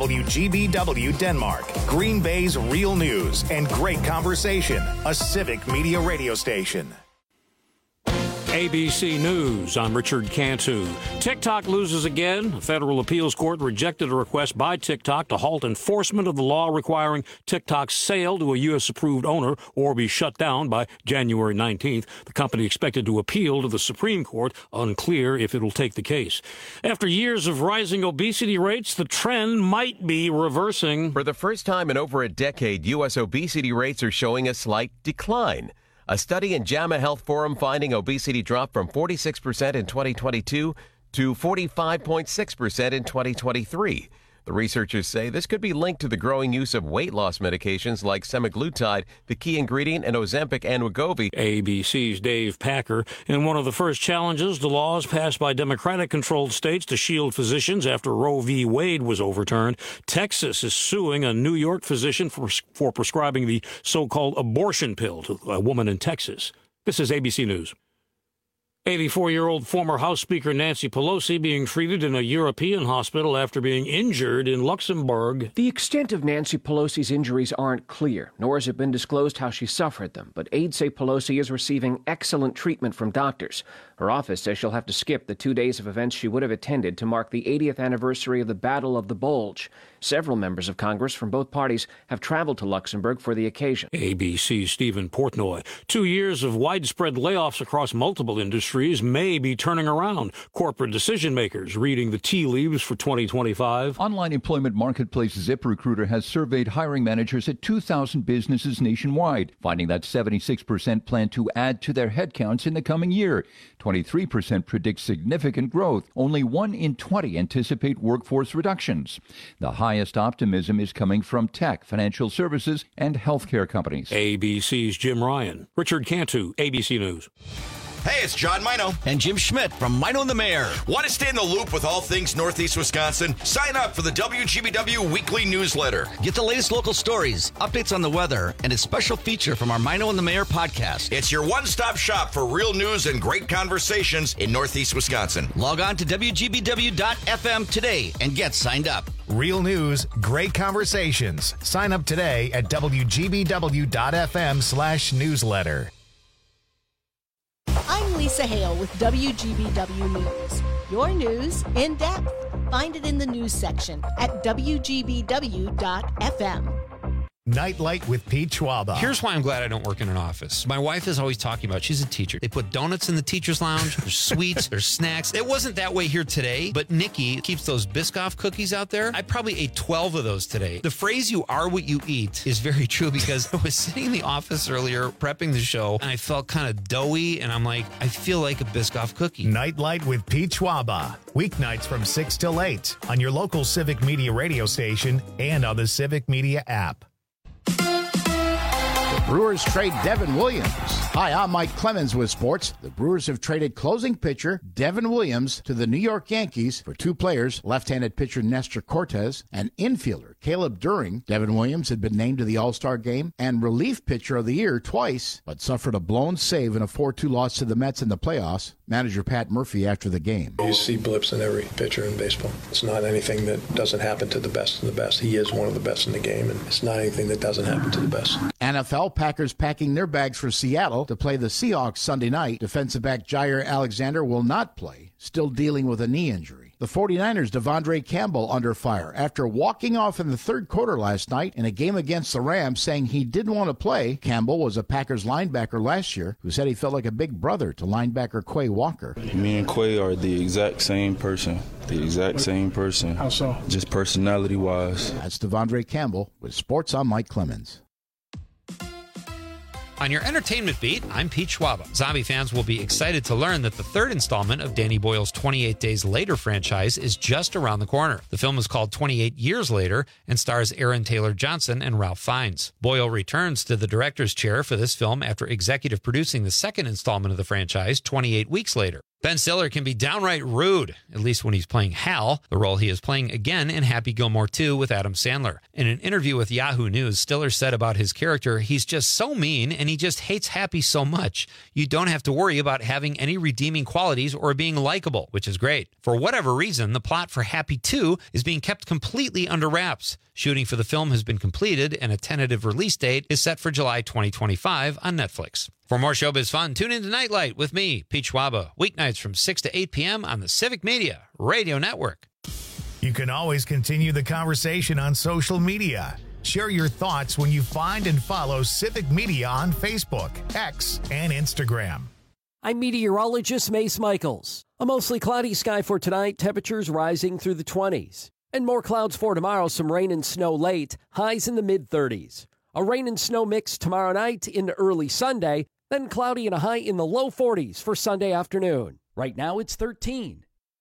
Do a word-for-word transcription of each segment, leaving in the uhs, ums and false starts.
W G B W Denmark, Green Bay's real news and great conversation, a civic media radio station. A B C News, I'm Richard Cantu. TikTok loses again. A federal appeals court rejected a request by TikTok to halt enforcement of the law requiring TikTok's sale to a U S-approved owner or be shut down by January nineteenth. The company expected to appeal to the Supreme Court, unclear if it will take the case. After years of rising obesity rates, the trend might be reversing. For the first time in over a decade, U S obesity rates are showing a slight decline. A study in JAMA Health Forum finding obesity dropped from forty-six percent in twenty twenty-two to forty-five point six percent in twenty twenty-three. The researchers say this could be linked to the growing use of weight loss medications like semaglutide, the key ingredient in Ozempic and Wegovy. A B C's Dave Packer. In one of the first challenges to laws passed by Democratic-controlled states to shield physicians after Roe v. Wade was overturned, Texas is suing a New York physician for, for prescribing the so-called abortion pill to a woman in Texas. This is A B C News. eighty-four-year-old former House Speaker Nancy Pelosi being treated in a European hospital after being injured in Luxembourg. The extent of Nancy Pelosi's injuries aren't clear, nor has it been disclosed how she suffered them, but aides say Pelosi is receiving excellent treatment from doctors. Her office says she'll have to skip the two days of events she would have attended to mark the eightieth anniversary of the Battle of the Bulge. Several members of Congress from both parties have traveled to Luxembourg for the occasion. A B C's Stephen Portnoy. Two years of widespread layoffs across multiple industries may be turning around. Corporate decision-makers reading the tea leaves for twenty twenty-five. Online employment marketplace ZipRecruiter has surveyed hiring managers at two thousand businesses nationwide, finding that seventy-six percent plan to add to their headcounts in the coming year. twenty-three percent predict significant growth. Only one in twenty anticipate workforce reductions. The highest optimism is coming from tech, financial services, and healthcare companies. A B C's Jim Ryan. Richard Cantu, A B C News. Hey, it's John Mino. And Jim Schmidt from Mino and the Mayor. Want to stay in the loop with all things Northeast Wisconsin? Sign up for the W G B W weekly newsletter. Get the latest local stories, updates on the weather, and a special feature from our Mino and the Mayor podcast. It's your one-stop shop for real news and great conversations in Northeast Wisconsin. Log on to W G B W dot F M today and get signed up. Real news, great conversations. Sign up today at W G B W dot F M slash newsletter. I'm Lisa Hale with W G B W News. Your news in depth. Find it in the news section at W G B W dot F M. Nightlight with Pete Schwaba. Here's why I'm glad I don't work in an office. My wife is always talking about, she's a teacher. They put donuts in the teacher's lounge. There's sweets, there's snacks. It wasn't that way here today, but Nikki keeps those Biscoff cookies out there. I probably ate twelve of those today. The phrase, you are what you eat, is very true because I was sitting in the office earlier prepping the show and I felt kind of doughy and I'm like, I feel like a Biscoff cookie. Nightlight with Pete Schwaba. Weeknights from six till eight on your local Civic Media radio station and on the Civic Media app. Brewers trade Devin Williams. Hi, I'm Mike Clemens with sports. The Brewers have traded closing pitcher Devin Williams to the New York Yankees for two players, left-handed pitcher Nestor Cortez and infielder Caleb During. Devin Williams had been named to the All-Star game and relief pitcher of the year twice, but suffered a blown save in a four two loss to the Mets in the playoffs. Manager Pat Murphy after the game. You see blips in every pitcher in baseball. It's not anything that doesn't happen to the best of the best. He is one of the best in the game, and it's not anything that doesn't happen to the best. N F L Packers packing their bags for Seattle to play the Seahawks Sunday night. Defensive back Jair Alexander will not play, still dealing with a knee injury. The 49ers' Devondre Campbell under fire after walking off in the third quarter last night in a game against the Rams, saying he didn't want to play. Campbell was a Packers linebacker last year who said he felt like a big brother to linebacker Quay Walker. Me and Quay are the exact same person. The exact same person. How so? Just personality-wise. That's Devondre Campbell with Sports. I'm Mike Clemens. On your entertainment beat, I'm Pete Schwaba. Zombie fans will be excited to learn that the third installment of Danny Boyle's twenty-eight Days Later franchise is just around the corner. The film is called twenty-eight Years Later and stars Aaron Taylor Johnson and Ralph Fiennes. Boyle returns to the director's chair for this film after executive producing the second installment of the franchise, twenty-eight Weeks Later. Ben Stiller can be downright rude, at least when he's playing Hal, the role he is playing again in Happy Gilmore two with Adam Sandler. In an interview with Yahoo News, Stiller said about his character, he's just so mean and and he just hates Happy so much, you don't have to worry about having any redeeming qualities or being likable, which is great. For whatever reason, the plot for Happy two is being kept completely under wraps. Shooting for the film has been completed, and a tentative release date is set for July twenty twenty-five on Netflix. For more showbiz fun, tune into Nightlight with me, Pete Schwaba, weeknights from six to eight p.m. on the Civic Media Radio Network. You can always continue the conversation on social media. Share your thoughts when you find and follow Civic Media on Facebook, X, and Instagram. I'm meteorologist Mace Michaels. A mostly cloudy sky for tonight, temperatures rising through the twenties. And more clouds for tomorrow, some rain and snow late, highs in the mid-thirties. A rain and snow mix tomorrow night into early Sunday, then cloudy and a high in the low forties for Sunday afternoon. Right now it's thirteen.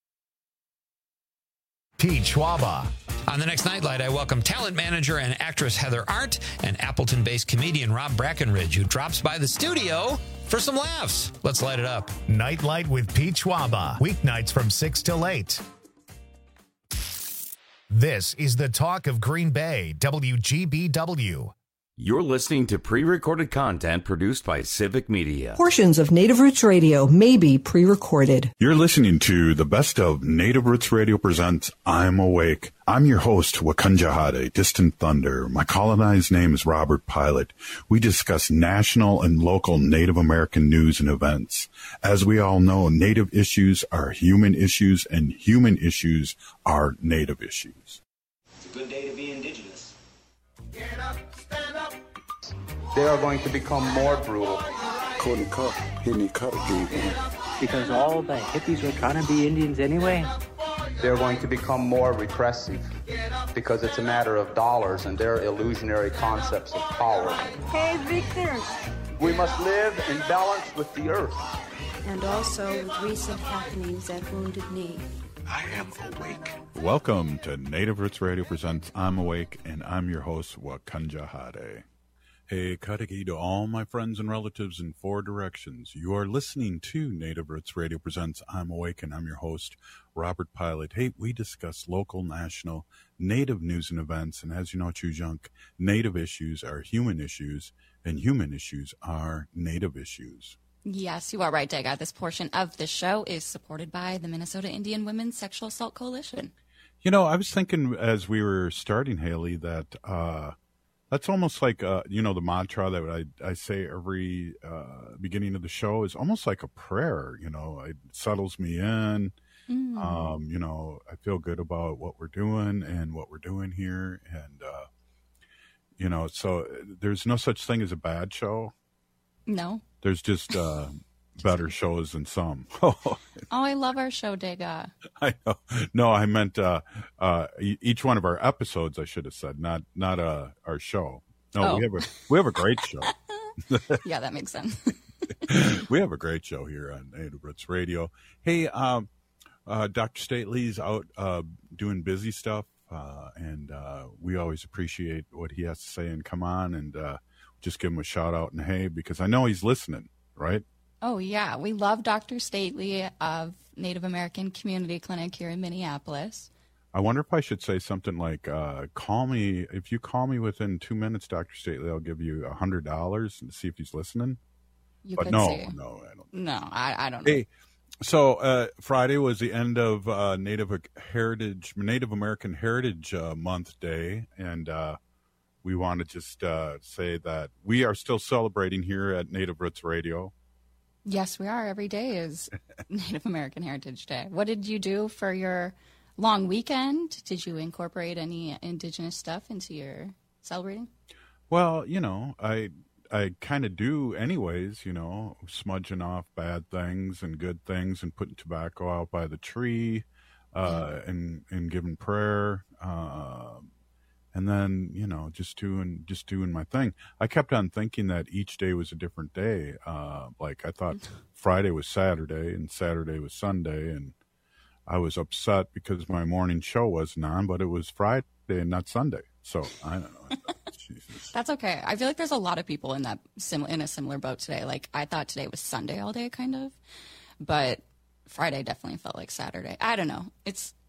Pete Schwaba. On the next Nightlight, I welcome talent manager and actress Heather Arndt and Appleton-based comedian Rob Brackenridge, who drops by the studio for some laughs. Let's light it up. Nightlight with Pete Schwaba. Weeknights from six till eight. This is the talk of Green Bay, W G B W. You're listening to pre-recorded content produced by Civic Media. Portions of Native Roots Radio may be pre-recorded. You're listening to the best of Native Roots Radio presents I'm Awake. I'm your host, Wakunjahade, Distant Thunder. My colonized name is Robert Pilot. We discuss national and local Native American news and events. As we all know, Native issues are human issues, and human issues are Native issues. It's a good day to be indigenous. Get up, stand up. They are going to become more brutal. Because all the hippies were trying to be Indians anyway. They're going to become more repressive because it's a matter of dollars and their illusionary concepts of power. Hey, Victor. We must live in balance with the earth. And also with recent happenings at Wounded Knee. I am awake. Welcome to Native Roots Radio presents I'm Awake, and I'm your host, Wakunjahade. Hey, Kadagi to all my friends and relatives in four directions. You are listening to Native Roots Radio presents I'm Awake, and I'm your host, Robert Pilot. Hey, we discuss local, national, Native news and events, and as you know, Chujunk, Native issues are human issues, and human issues are Native issues. Yes, you are right, Dega. This portion of the show is supported by the Minnesota Indian Women's Sexual Assault Coalition. You know, I was thinking as we were starting, Haley, that uh, that's almost like, uh, you know, the mantra that I, I say every uh, beginning of the show is almost like a prayer. You know, it settles me in. Mm. Um, you know, I feel good about what we're doing and what we're doing here. And, uh, you know, so there's no such thing as a bad show. No. There's just uh, better shows than some. Oh, I love our show, Dega. I know. No, I meant uh, uh, each one of our episodes. I should have said, not not uh, our show. No, oh. we have a we have a great show. Yeah, that makes sense. We have a great show here on Native Roots Radio. Hey, um, uh, Doctor Stately's out uh, doing busy stuff, uh, and uh, we always appreciate what he has to say and come on and. Uh, Just give him a shout out and hey, because I know he's listening, right? Oh, yeah. We love Doctor Stately of Native American Community Clinic here in Minneapolis. I wonder if I should say something like, uh, call me, if you call me within two minutes, Doctor Stately, I'll give you a hundred dollars and see if he's listening. You but could no, say. no, I don't. No, I, I don't know. Hey, so uh, Friday was the end of uh, Native Heritage, Native American Heritage uh, Month Day, and uh, we want to just uh, say that we are still celebrating here at Native Roots Radio. Yes, we are. Every day is Native American Heritage Day. What did you do for your long weekend? Did you incorporate any indigenous stuff into your celebrating? Well, you know, I I kind of do anyways, you know, smudging off bad things and good things and putting tobacco out by the tree uh, yeah. and, and giving prayer. Uh, And then, you know, just doing just doing my thing. I kept on thinking that each day was a different day. Uh, like I thought Friday was Saturday and Saturday was Sunday. And I was upset because my morning show wasn't on, but it was Friday and not Sunday. So I don't know. Jesus. That's okay. I feel like there's a lot of people in that sim- in a similar boat today. Like I thought today was Sunday all day kind of. But Friday definitely felt like Saturday. I don't know. It's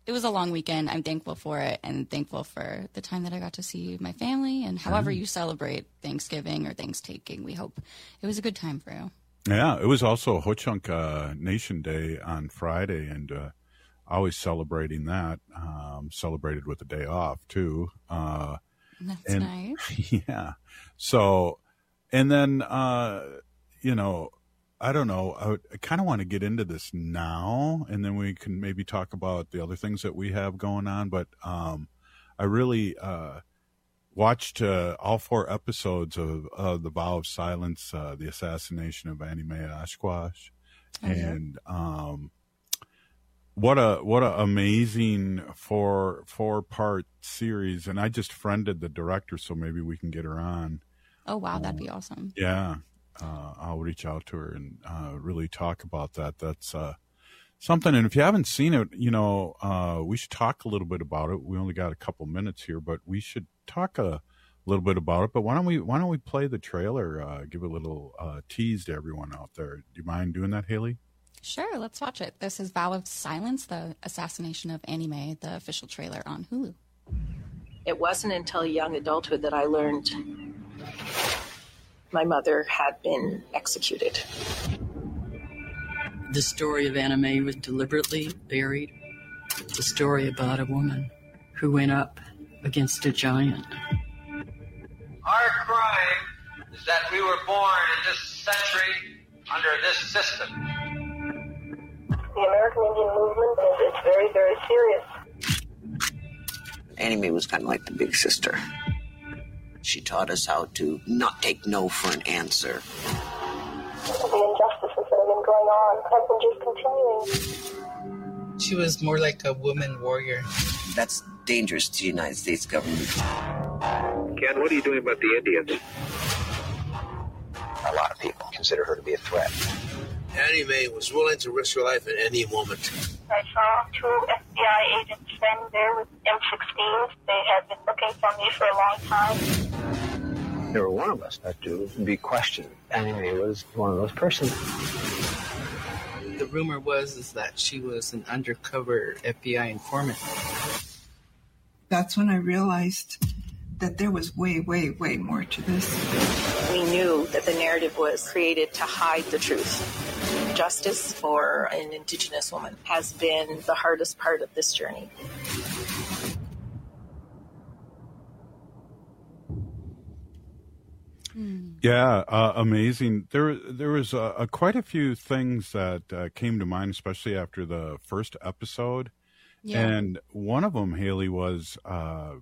it was a long weekend. I'm thankful for it and thankful for the time that I got to see my family. And however you celebrate Thanksgiving or Thanksgiving, we hope it was a good time for you. Yeah, it was also Ho Chunk uh, Nation Day on Friday, and uh, always celebrating that. Um, celebrated with a day off, too. Uh, That's and, nice. Yeah. So, and then, uh, you know, I don't know. I, would, I kind of want to get into this now, and then we can maybe talk about the other things that we have going on. But um, I really uh, watched uh, all four episodes of uh, The Vow of Silence, uh, the assassination of Annie Mae Oshkosh. Oh, and yeah. um, what a what a amazing four four part series. And I just friended the director, so maybe we can get her on. Oh, wow. That'd be awesome. Yeah. Uh, I'll reach out to her and uh, really talk about that. That's uh, something. And if you haven't seen it, you know, uh, we should talk a little bit about it. We only got a couple minutes here, but we should talk a little bit about it. But why don't we why don't we play the trailer? Uh, give a little uh, tease to everyone out there. Do you mind doing that, Haley? Sure. Let's watch it. This is Vow of Silence, the assassination of Annie Mae, the official trailer on Hulu. It wasn't until young adulthood that I learned my mother had been executed. The story of Annie Mae was deliberately buried. The story about a woman who went up against a giant. Our crime is that we were born in this century under this system. The American Indian movement is very, very serious. Annie Mae was kind of like the big sister. She taught us how to not take no for an answer. The injustices that have been going on have been just continuing. She was more like a woman warrior. That's dangerous to the United States government. Ken, what are you doing about the Indians? A lot of people consider her to be a threat. Annie Mae was willing to risk her life at any moment. I saw two F B I agents standing there with M sixteens. They had been looking for me for a long time. There were one of us that to be questioned. Annie Mae was one of those persons. The rumor was is that she was an undercover F B I informant. That's when I realized that there was way, way, way more to this. We knew that the narrative was created to hide the truth. Justice for an Indigenous woman has been the hardest part of this journey. Yeah, uh, amazing. There, there was uh, uh, quite a few things that uh, came to mind, especially after the first episode. Yeah. And one of them, Haley, was uh,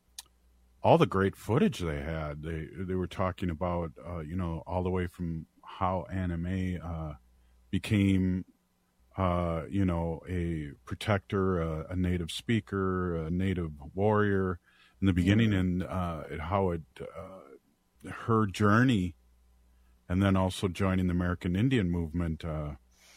all the great footage they had. They they were talking about, uh, you know, all the way from how Annie Mae uh, became, uh, you know, a protector, a, a native speaker, a native warrior in the beginning, yeah. and uh, how it. Uh, her journey, and then also joining the American Indian movement, uh,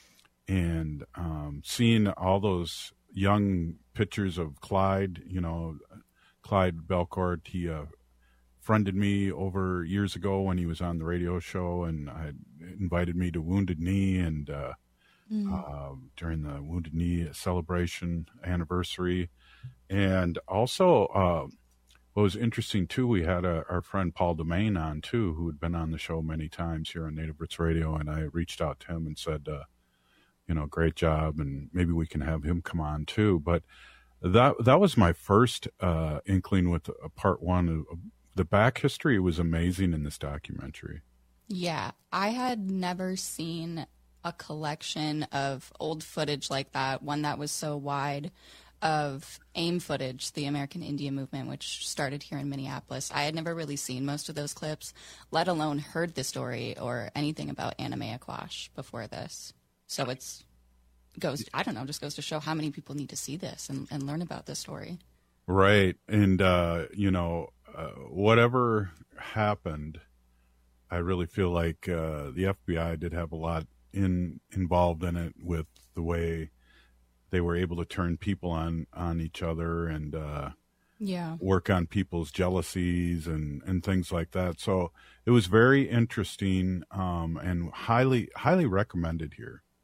and um, seeing all those young pictures of Clyde, you know, Clyde Belcourt. He uh, friended me over years ago when he was on the radio show, and I invited me to Wounded Knee, and uh, mm. uh, during the Wounded Knee celebration anniversary, and also. Uh, What was interesting, too, we had a, our friend Paul Domain on, too, who had been on the show many times here on Native Roots Radio, and I reached out to him and said, uh, you know, great job, and maybe we can have him come on, too. But that that was my first uh, inkling with uh, part one. Of the back history was amazing in this documentary. Yeah, I had never seen a collection of old footage like that, one that was so wide, of AIM footage, the American Indian movement, which started here in Minneapolis. I had never really seen most of those clips, let alone heard the story or anything about Annie Mae Oshkosh before this. So it's goes, I don't know, just goes to show how many people need to see this and, and learn about this story. Right. And, uh, you know, uh, whatever happened, I really feel like uh, the F B I did have a lot in involved in it with the way they were able to turn people on, on each other and uh, yeah. work on people's jealousies and, and things like that. So it was very interesting um, and highly highly recommended here.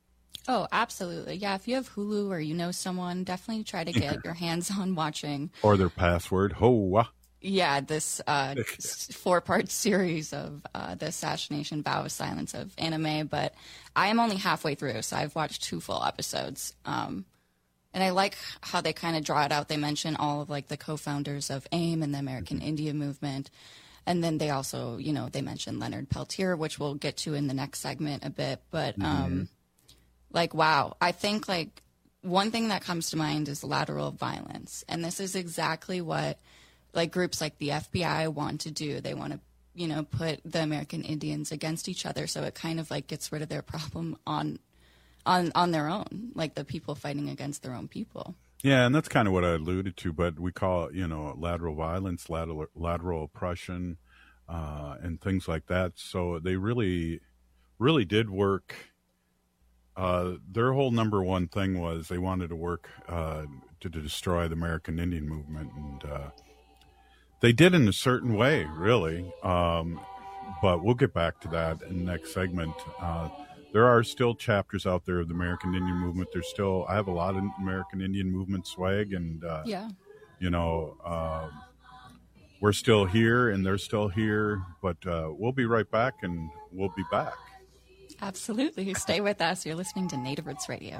Oh, absolutely. Yeah, if you have Hulu or you know someone, definitely try to get your hands on watching. Or their password, Hoa. Yeah, this uh, four-part series of uh, the Assassination Vow of Silence of anime, but I am only halfway through, so I've watched two full episodes. Um, and I like how they kind of draw it out. They mention all of like the co-founders of AIM and the American Indian Movement. And then they also, you know, they mention Leonard Peltier, which we'll get to in the next segment a bit. But, um, mm-hmm. like, wow, I think, like, one thing that comes to mind is lateral violence. And this is exactly what, like, groups like the F B I want to do. They want to, you know, put the American Indians against each other. So it kind of, like, gets rid of their problem on, on, on their own, like the people fighting against their own people. Yeah, and that's kind of what I alluded to, but we call it, you know, lateral violence, lateral, lateral oppression, uh, and things like that. So they really, really did work. Uh, their whole number one thing was they wanted to work uh, to, to destroy the American Indian movement, and uh, they did in a certain way, really. Um, but we'll get back to that in the next segment. Uh, There are still chapters out there of the American Indian movement. There's still, I have a lot of American Indian movement swag, and, uh, yeah. you know, um, we're still here and they're still here, but uh, we'll be right back, and we'll be back. Absolutely. Stay with us. You're listening to Native Roots Radio.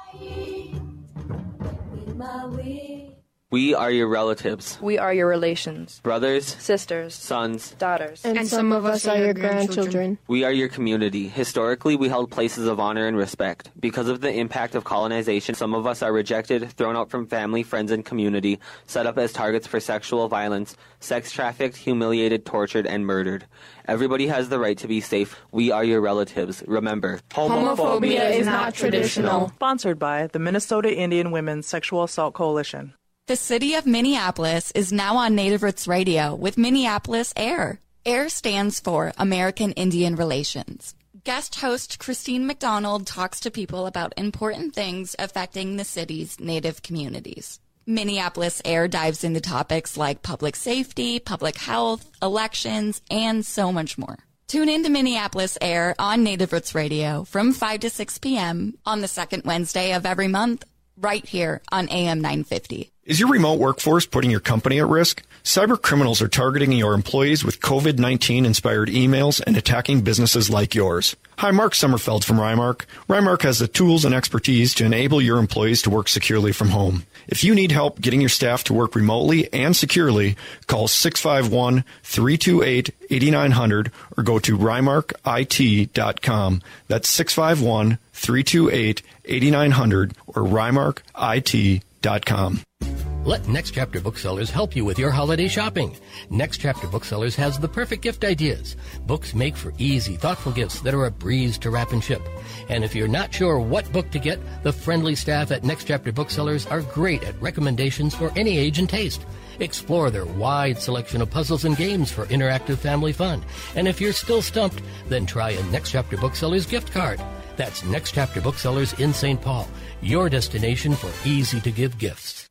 We are your relatives. We are your relations. Brothers. Sisters. Sons. Daughters. And, and some of us are your grandchildren. We are your community. Historically, we held places of honor and respect. Because of the impact of colonization, some of us are rejected, thrown out from family, friends, and community, set up as targets for sexual violence, sex trafficked, humiliated, tortured, and murdered. Everybody has the right to be safe. We are your relatives. Remember, homophobia is not traditional. Sponsored by the Minnesota Indian Women's Sexual Assault Coalition. The city of Minneapolis is now on Native Roots Radio with Minneapolis AIR. AIR stands for American Indian Relations. Guest host Christine McDonald talks to people about important things affecting the city's Native communities. Minneapolis AIR dives into topics like public safety, public health, elections, and so much more. Tune in to Minneapolis AIR on Native Roots Radio from five to six p.m. on the second Wednesday of every month, right here on A M nine fifty. Is your remote workforce putting your company at risk? Cyber criminals are targeting your employees with COVID nineteen inspired emails and attacking businesses like yours. Hi, Mark Sommerfeld from Rymark. Rymark has the tools and expertise to enable your employees to work securely from home. If you need help getting your staff to work remotely and securely, call six five one, three two eight, eight nine zero zero or go to rymark I T dot com. That's six five one, three two eight, eight nine zero zero or rymark I T dot com. Let Next Chapter Booksellers help you with your holiday shopping. Next Chapter Booksellers has the perfect gift ideas. Books make for easy, thoughtful gifts that are a breeze to wrap and ship. And if you're not sure what book to get, the friendly staff at Next Chapter Booksellers are great at recommendations for any age and taste. Explore their wide selection of puzzles and games for interactive family fun. And if you're still stumped, then try a Next Chapter Booksellers gift card. That's Next Chapter Booksellers in Saint Paul, your destination for easy-to-give gifts.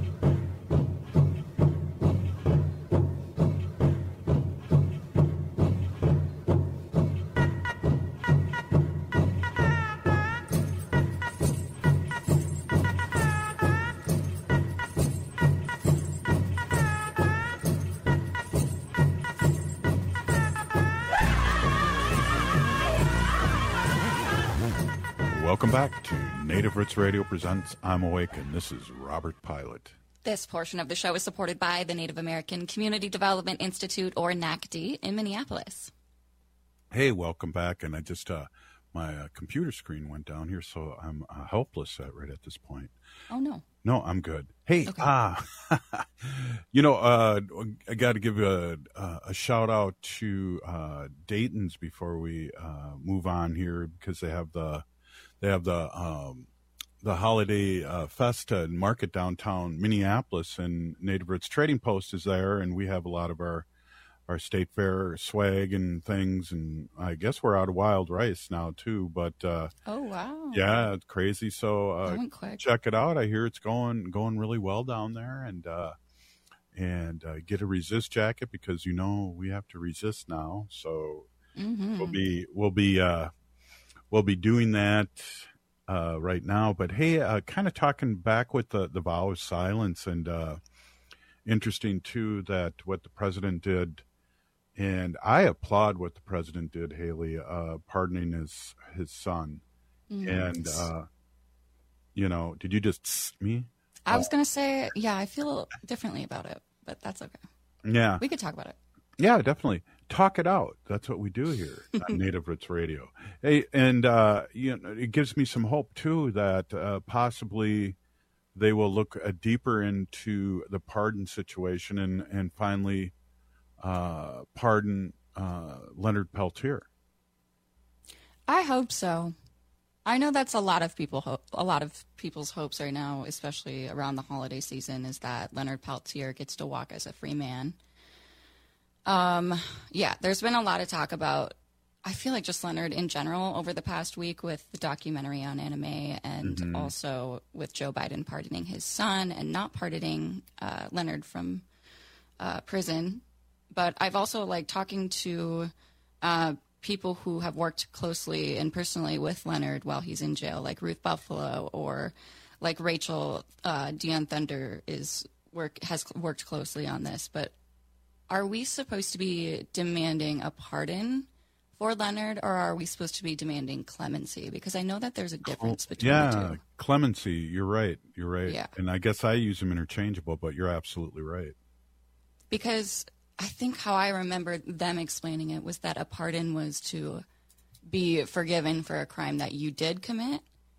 Welcome back to Native Roots Radio presents I'm Awake, and this is Robert Pilot. This portion of the show is supported by the Native American Community Development Institute, or N A C D, in Minneapolis. Hey, welcome back. And I just, uh, my uh, computer screen went down here, so I'm uh, helpless at, right at this point. Oh, no. No, I'm good. Hey, okay. ah, you know, uh, I got to give a, a shout out to uh, Dayton's before we uh, move on here, because they have the they have the um, the holiday uh, festa and market downtown Minneapolis, and Native Roots Trading Post is there, and we have a lot of our our state fair swag and things, and I guess we're out of wild rice now too. But uh, oh wow, yeah, it's crazy. So uh, quick. check it out. I hear it's going going really well down there, and uh, and uh, get a resist jacket, because you know we have to resist now. So mm-hmm. we'll be we'll be uh, we'll be doing that uh, right now. But hey, uh, kind of talking back with the, the vow of silence, and uh, interesting too that what the president did, and I applaud what the president did, Haley, uh, pardoning his his son. Mm-hmm. And uh, you know, did you just tss me? I was gonna say, yeah, I feel differently about it, but that's okay. Yeah, we could talk about it. Yeah, definitely. Talk it out. That's what we do here on Native Roots Radio. Hey, and uh, you know, it gives me some hope too that uh, possibly they will look uh, deeper into the pardon situation and and finally uh, pardon uh, Leonard Peltier. I hope so. I know that's a lot of people hope, a lot of people's hopes right now, especially around the holiday season, is that Leonard Peltier gets to walk as a free man. Um, yeah, there's been a lot of talk about, I feel like just Leonard in general over the past week with the documentary on Anime, and mm-hmm. also with Joe Biden pardoning his son and not pardoning uh, Leonard from uh, prison. But I've also like talking to uh, people who have worked closely and personally with Leonard while he's in jail, like Ruth Buffalo or like Rachel uh, Dion Thunder is work has worked closely on this. But are we supposed to be demanding a pardon for Leonard, or are we supposed to be demanding clemency? Because I know that there's a difference between yeah, the two. Clemency, you're right. You're right. Yeah. And I guess I use them interchangeable, but you're absolutely right. Because I think how I remember them explaining it was that a pardon was to be forgiven for a crime that you did commit,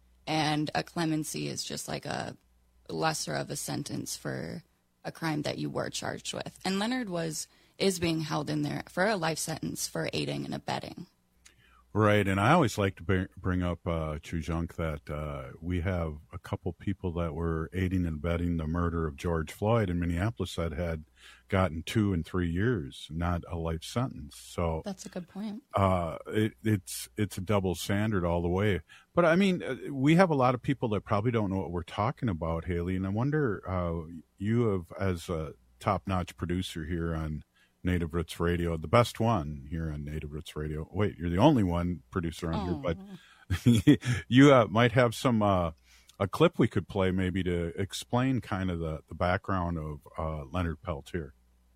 and a clemency is just like a lesser of a sentence for a crime that you were charged with. And Leonard was is being held in there for a life sentence for aiding and abetting. Right, and I always like to bring up, uh, Chujunk, that uh, we have a couple people that were aiding and abetting the murder of George Floyd in Minneapolis that had gotten two and three years, not a life sentence. So that's a good point. Uh, it, it's it's a double standard all the way. But I mean, we have a lot of people that probably don't know what we're talking about, Haley, and I wonder, uh, you have, as a top-notch producer here on Native Roots Radio, the best one here on Native Roots Radio. Wait, you're the only one producer on oh. here, but you uh, might have some uh, a clip we could play maybe to explain kind of the, the background of uh, Leonard Peltier.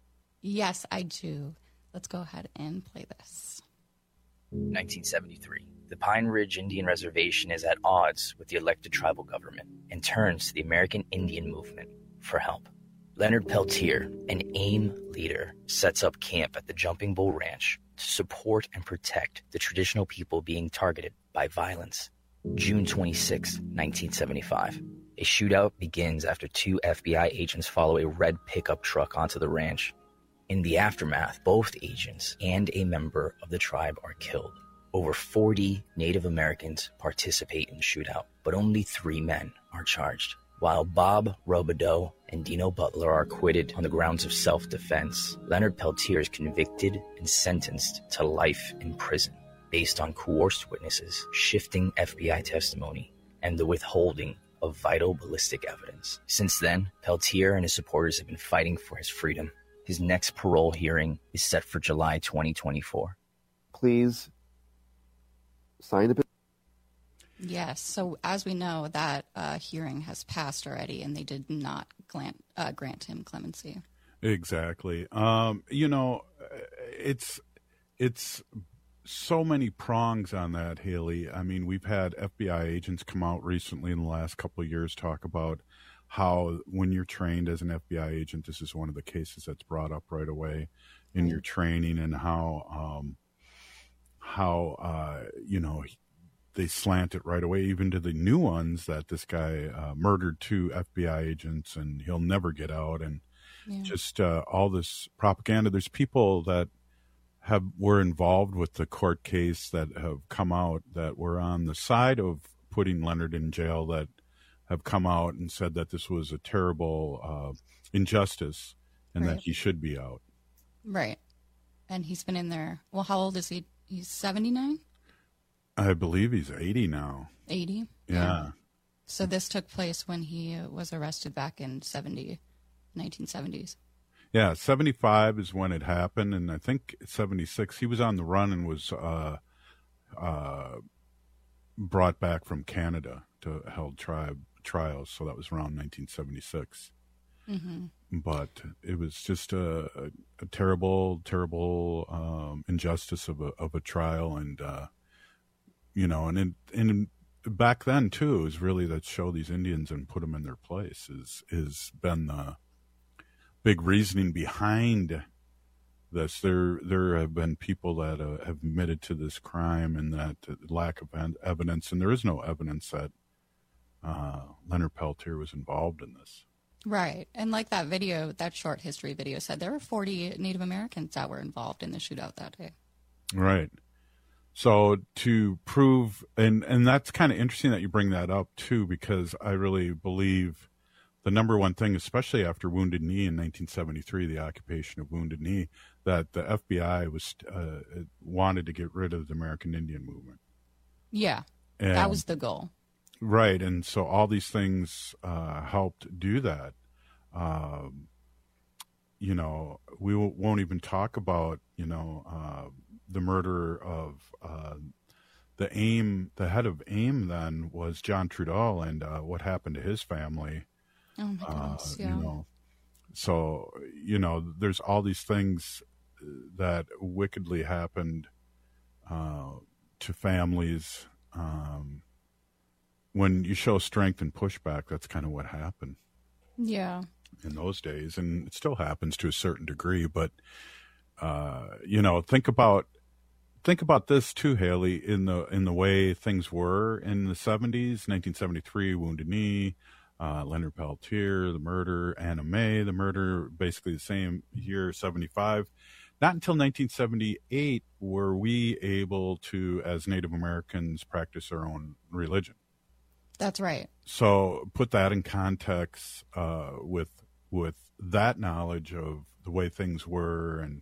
Yes, I do. Let's go ahead and play this. nineteen seventy-three. The Pine Ridge Indian Reservation is at odds with the elected tribal government and turns to the American Indian movement for help. Leonard Peltier, an AIM leader, sets up camp at the Jumping Bull Ranch to support and protect the traditional people being targeted by violence. June twenty-sixth, nineteen seventy-five. A shootout begins after two F B I agents follow a red pickup truck onto the ranch. In the aftermath, both agents and a member of the tribe are killed. Over forty Native Americans participate in the shootout, but only three men are charged. While Bob Robideau and Dino Butler are acquitted on the grounds of self-defense, Leonard Peltier is convicted and sentenced to life in prison based on coerced witnesses, shifting F B I testimony, and the withholding of vital ballistic evidence. Since then, Peltier and his supporters have been fighting for his freedom. His next parole hearing is set for July twenty twenty-four. Please sign the petition. Yes. So as we know, that uh, hearing has passed already, and they did not grant, uh, grant him clemency. Exactly. Um, you know, it's it's so many prongs on that, Haley. I mean, we've had F B I agents come out recently in the last couple of years talk about how when you're trained as an F B I agent, this is one of the cases that's brought up right away in mm-hmm. your training, and how um, how uh, you know. They slant it right away, even to the new ones, that this guy uh, murdered two F B I agents and he'll never get out, and yeah. just uh, all this propaganda. There's people that have were involved with the court case that have come out that were on the side of putting Leonard in jail, that have come out and said that this was a terrible uh, injustice and right. that he should be out. Right. And he's been in there. Well, how old is he? He's seventy-nine? I believe he's eighty now. eighty? Yeah. yeah. So this took place when he was arrested back in seventy, nineteen seventies. Yeah, seventy-five is when it happened, and I think seventy-six, he was on the run and was uh, uh, brought back from Canada to held tribe trials. So that was around nineteen seventy-six. Mm-hmm. But it was just a, a, a terrible, terrible um, injustice of a of a trial, and uh, you know, and in, in back then too, it was really that show these Indians and put them in their place is is been the big reasoning behind this. There there have been people that uh, have admitted to this crime and that uh, lack of evidence, and there is no evidence that uh, Leonard Peltier was involved in this. Right. And like that video, that short history video said, there were forty Native Americans that were involved in the shootout that day. Right. So to prove, and, and that's kind of interesting that you bring that up too, because I really believe the number one thing, especially after Wounded Knee in nineteen seventy-three, the occupation of Wounded Knee, that the F B I was uh, wanted to get rid of the American Indian movement. Yeah, and that was the goal. Right, and so all these things uh, helped do that. Um, you know, we w- won't even talk about, you know, uh, the murder of uh, the AIM, the head of AIM then was John Trudeau, and uh, what happened to his family. Oh, my goodness, uh, yeah. You know, so, you know, there's all these things that wickedly happened uh, to families. Um When you show strength and pushback, that's kind of what happened. Yeah. In those days, and it still happens to a certain degree. But uh, you know, think about think about this too, Haley. In the in the way things were in the seventies, nineteen seventy-three, Wounded Knee, uh, Leonard Peltier, the murder, Anna May, the murder, basically the same year, seventy-five. Not until nineteen seventy-eight were we able to, as Native Americans, practice our own religion. That's right. So put that in context uh, with with that knowledge of the way things were, and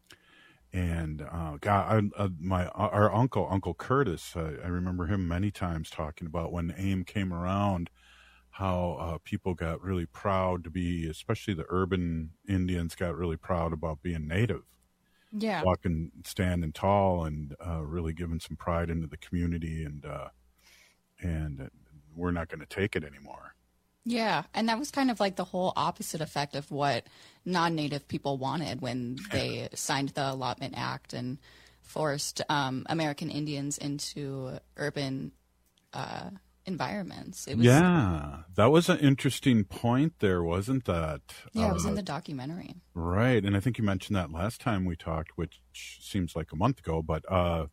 and uh, God, I, uh, my our uncle Uncle Curtis, uh, I remember him many times talking about when AIM came around, how uh, people got really proud to be, especially the urban Indians, got really proud about being Native. Yeah, walking, standing tall, and uh, really giving some pride into the community, and uh, and. We're not going to take it anymore. Yeah, and that was kind of like the whole opposite effect of what non-Native people wanted when they signed the Allotment Act and forced um, American Indians into urban uh, environments. It was, yeah, that was an interesting point there, wasn't that? Yeah, it was uh, in the documentary. Right, and I think you mentioned that last time we talked, which seems like a month ago, but uh,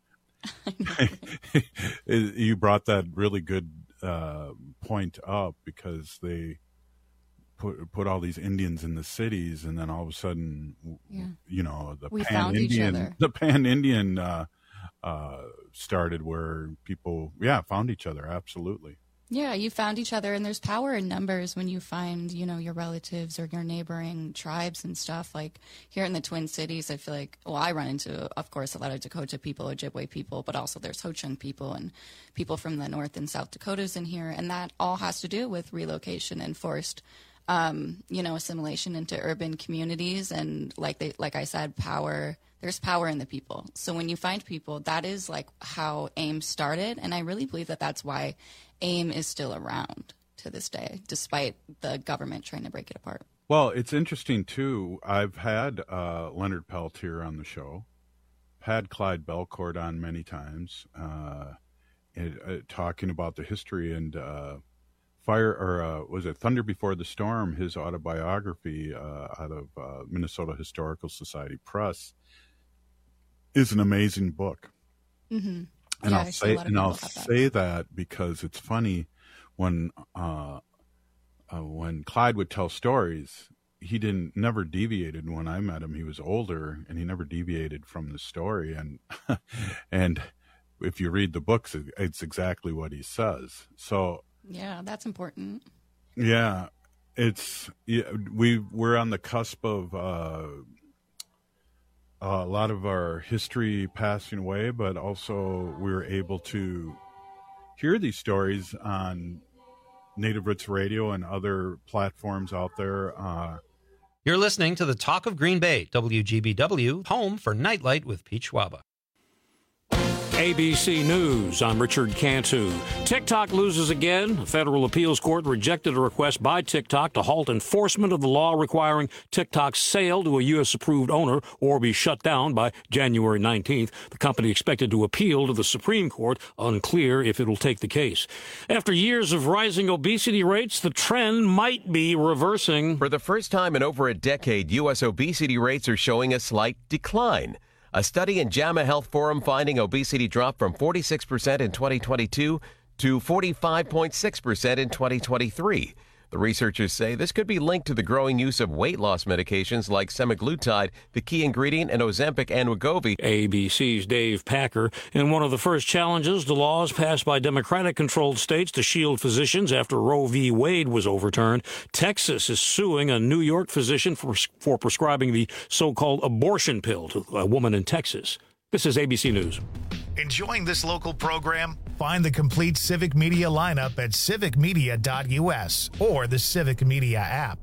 you brought that really good Uh, point up, because they put put all these Indians in the cities, and then all of a sudden, yeah. you know, the we pan Indian, the pan Indian uh, uh, started, where people, yeah, found each other. Absolutely. Yeah, you found each other, and there's power in numbers when you find, you know, your relatives or your neighboring tribes and stuff. Like here in the Twin Cities, I feel like, well, I run into, of course, a lot of Dakota people, Ojibwe people, but also there's Ho-Chunk people and people from the North and South Dakotas in here, and that all has to do with relocation and forced, um, you know, assimilation into urban communities. And like they, like I said, power. There's power in the people. So when you find people, that is like how AIM started, and I really believe that that's why AIM is still around to this day, despite the government trying to break it apart. Well, it's interesting, too. I've had uh, Leonard Peltier on the show, had Clyde Belcourt on many times, uh, and, uh, talking about the history and uh, Fire, or uh, was it Thunder Before the Storm, his autobiography uh, out of uh, Minnesota Historical Society Press, is an amazing book. Mm-hmm. And yeah, I'll say, and I'll say that because it's funny when, uh, uh, when Clyde would tell stories, he didn't, never deviated. When I met him, he was older, and he never deviated from the story. And, and if you read the books, it's exactly what he says. So, yeah, that's important. Yeah, it's, yeah, we, we're on the cusp of, uh, Uh, a lot of our history passing away, but also we were able to hear these stories on Native Roots Radio and other platforms out there. Uh, You're listening to the Talk of Green Bay, W G B W, home for Nightlight with Pete Schwaba. A B C News, I'm Richard Cantu. TikTok loses again. A federal appeals court rejected a request by TikTok to halt enforcement of the law requiring TikTok's sale to a U S-approved owner or be shut down by January nineteenth. The company expected to appeal to the Supreme Court, unclear if it will take the case. After years of rising obesity rates, the trend might be reversing. For the first time in over a decade, U S obesity rates are showing a slight decline. A study in JAMA Health Forum finding obesity dropped from forty-six percent in twenty twenty-two to forty-five point six percent in twenty twenty-three. The researchers say this could be linked to the growing use of weight loss medications like semaglutide, the key ingredient in Ozempic and Wegovy. A B C's Dave Packer. In one of the first challenges to laws passed by Democratic-controlled states to shield physicians after Roe v. Wade was overturned, Texas is suing a New York physician for, for prescribing the so-called abortion pill to a woman in Texas. This is A B C News. Enjoying this local program? Find the complete Civic Media lineup at civic media dot U S or the Civic Media app.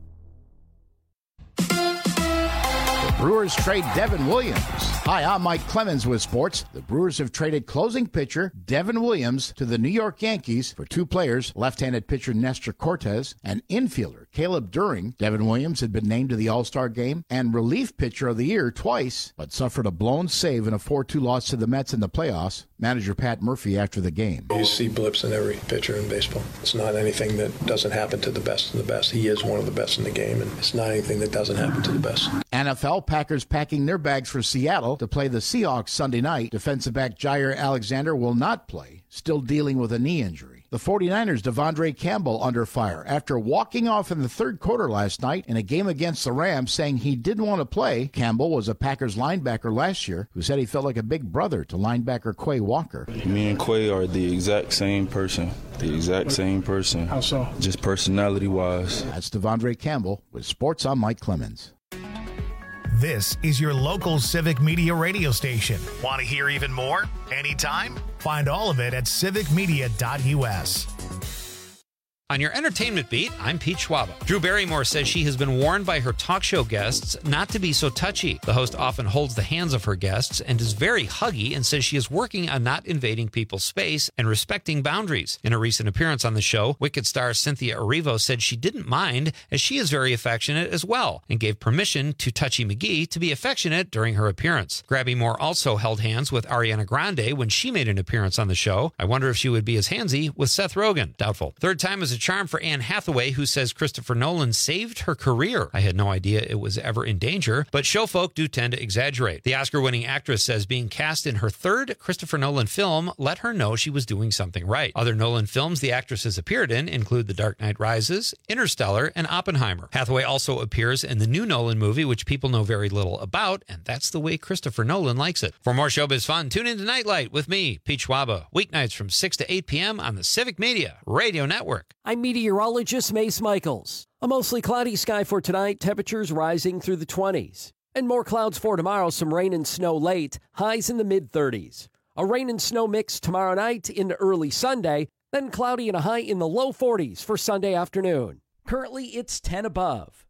The Brewers trade Devin Williams. Hi, I'm Mike Clemens with sports. The Brewers have traded closing pitcher Devin Williams to the New York Yankees for two players, left-handed pitcher Nestor Cortez and infielder Caleb During. Devin Williams had been named to the All-Star game and relief pitcher of the year twice, but suffered a blown save in a four two loss to the Mets in the playoffs. Manager Pat Murphy after the game. You see blips in every pitcher in baseball. It's not anything that doesn't happen to the best of the best. He is one of the best in the game, and it's not anything that doesn't happen to the best. N F L Packers packing their bags for Seattle to play the Seahawks Sunday night. Defensive back Jair Alexander will not play, still dealing with a knee injury. The 49ers' Devondre Campbell under fire after walking off in the third quarter last night in a game against the Rams, saying he didn't want to play. Campbell was a Packers linebacker last year who said he felt like a big brother to linebacker Quay Walker. Me and Quay are the exact same person. The exact same person. How so? Just personality-wise. That's Devondre Campbell with Sports. I'm Mike Clemens. This is your local Civic Media radio station. Want to hear even more? Anytime? Find all of it at civic media dot U S. On your entertainment beat, I'm Pete Schwaba. Drew Barrymore says she has been warned by her talk show guests not to be so touchy. The host often holds the hands of her guests and is very huggy and says she is working on not invading people's space and respecting boundaries. In a recent appearance on the show, Wicked star Cynthia Erivo said she didn't mind as she is very affectionate as well and gave permission to Touchy McGee to be affectionate during her appearance. Grabby Moore also held hands with Ariana Grande when she made an appearance on the show. I wonder if she would be as handsy with Seth Rogen. Doubtful. Third time is a charm for Anne Hathaway, who says Christopher Nolan saved her career. I had no idea it was ever in danger, but showfolk do tend to exaggerate. The Oscar-winning actress says being cast in her third Christopher Nolan film let her know she was doing something right. Other Nolan films the actress has appeared in include The Dark Knight Rises, Interstellar, and Oppenheimer. Hathaway also appears in the new Nolan movie, which people know very little about, and that's the way Christopher Nolan likes it. For more showbiz fun, tune in to Nightlight with me, Pete Schwaba, weeknights from six to eight p.m. on the Civic Media Radio Network. I'm meteorologist Mace Michaels. A mostly cloudy sky for tonight, temperatures rising through the twenties. And more clouds for tomorrow, some rain and snow late, highs in the mid-thirties. A rain and snow mix tomorrow night into early Sunday, then cloudy and a high in the low forties for Sunday afternoon. Currently, it's ten above.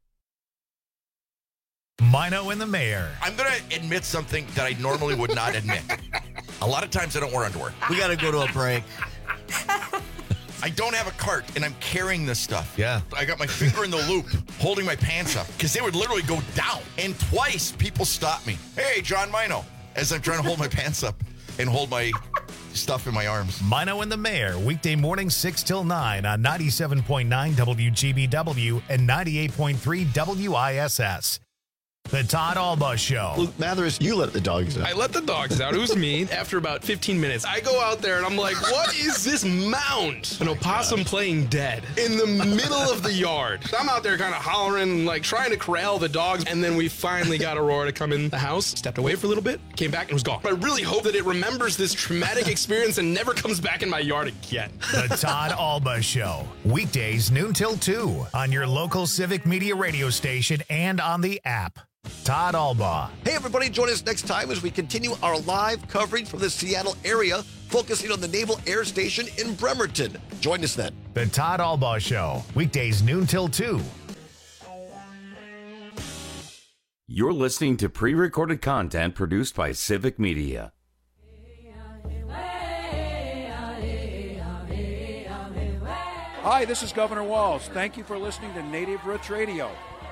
Mino and the Mayor. I'm going to admit something that I normally would not admit. A lot of times I don't wear underwear. We got to go to a break. I don't have a cart, and I'm carrying this stuff. Yeah. I got my finger in the loop, holding my pants up, because they would literally go down. And twice, people stopped me. Hey, John Mino, as I'm trying to hold my pants up and hold my stuff in my arms. Mino and the Mayor, weekday morning six till nine on ninety-seven point nine W G B W and ninety-eight point three W I S S. The Todd Alba Show. Luke Mathers, you let the dogs out. I let the dogs out. It was me. After about fifteen minutes, I go out there and I'm like, what is this mound? An opossum God. Playing dead in the middle of the yard. I'm out there kind of hollering, like trying to corral the dogs. And then we finally got Aurora to come in the house, stepped away for a little bit, came back and was gone. But I really hope that it remembers this traumatic experience and never comes back in my yard again. The Todd Alba Show. Weekdays noon till two on your local Civic Media radio station and on the app. Todd Alba. Hey, everybody, join us next time as we continue our live coverage from the Seattle area, focusing on the Naval Air Station in Bremerton. Join us then. The Todd Alba Show, weekdays noon till two. You're listening to pre-recorded content produced by Civic Media. Hi, this is Governor Walz. Thank you for listening to Native Roots Radio.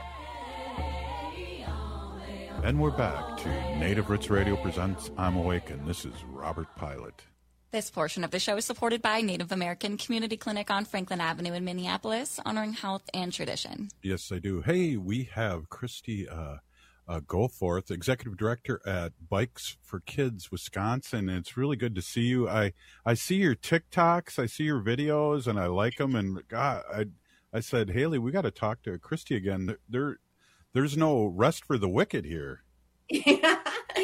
And we're back to Native Roots Radio presents I'm Awakened. This is Robert Pilot. This portion of the show is supported by Native American Community Clinic on Franklin Avenue in Minneapolis, honoring health and tradition. Yes, I do. Hey, we have Christy uh, uh, Goforth, Executive Director at Bikes for Kids Wisconsin. It's really good to see you. I, I see your TikToks, I see your videos, and I like them. And God, I I said, Haley, we got to talk to Christy again. There, there's no rest for the wicked here. Yeah.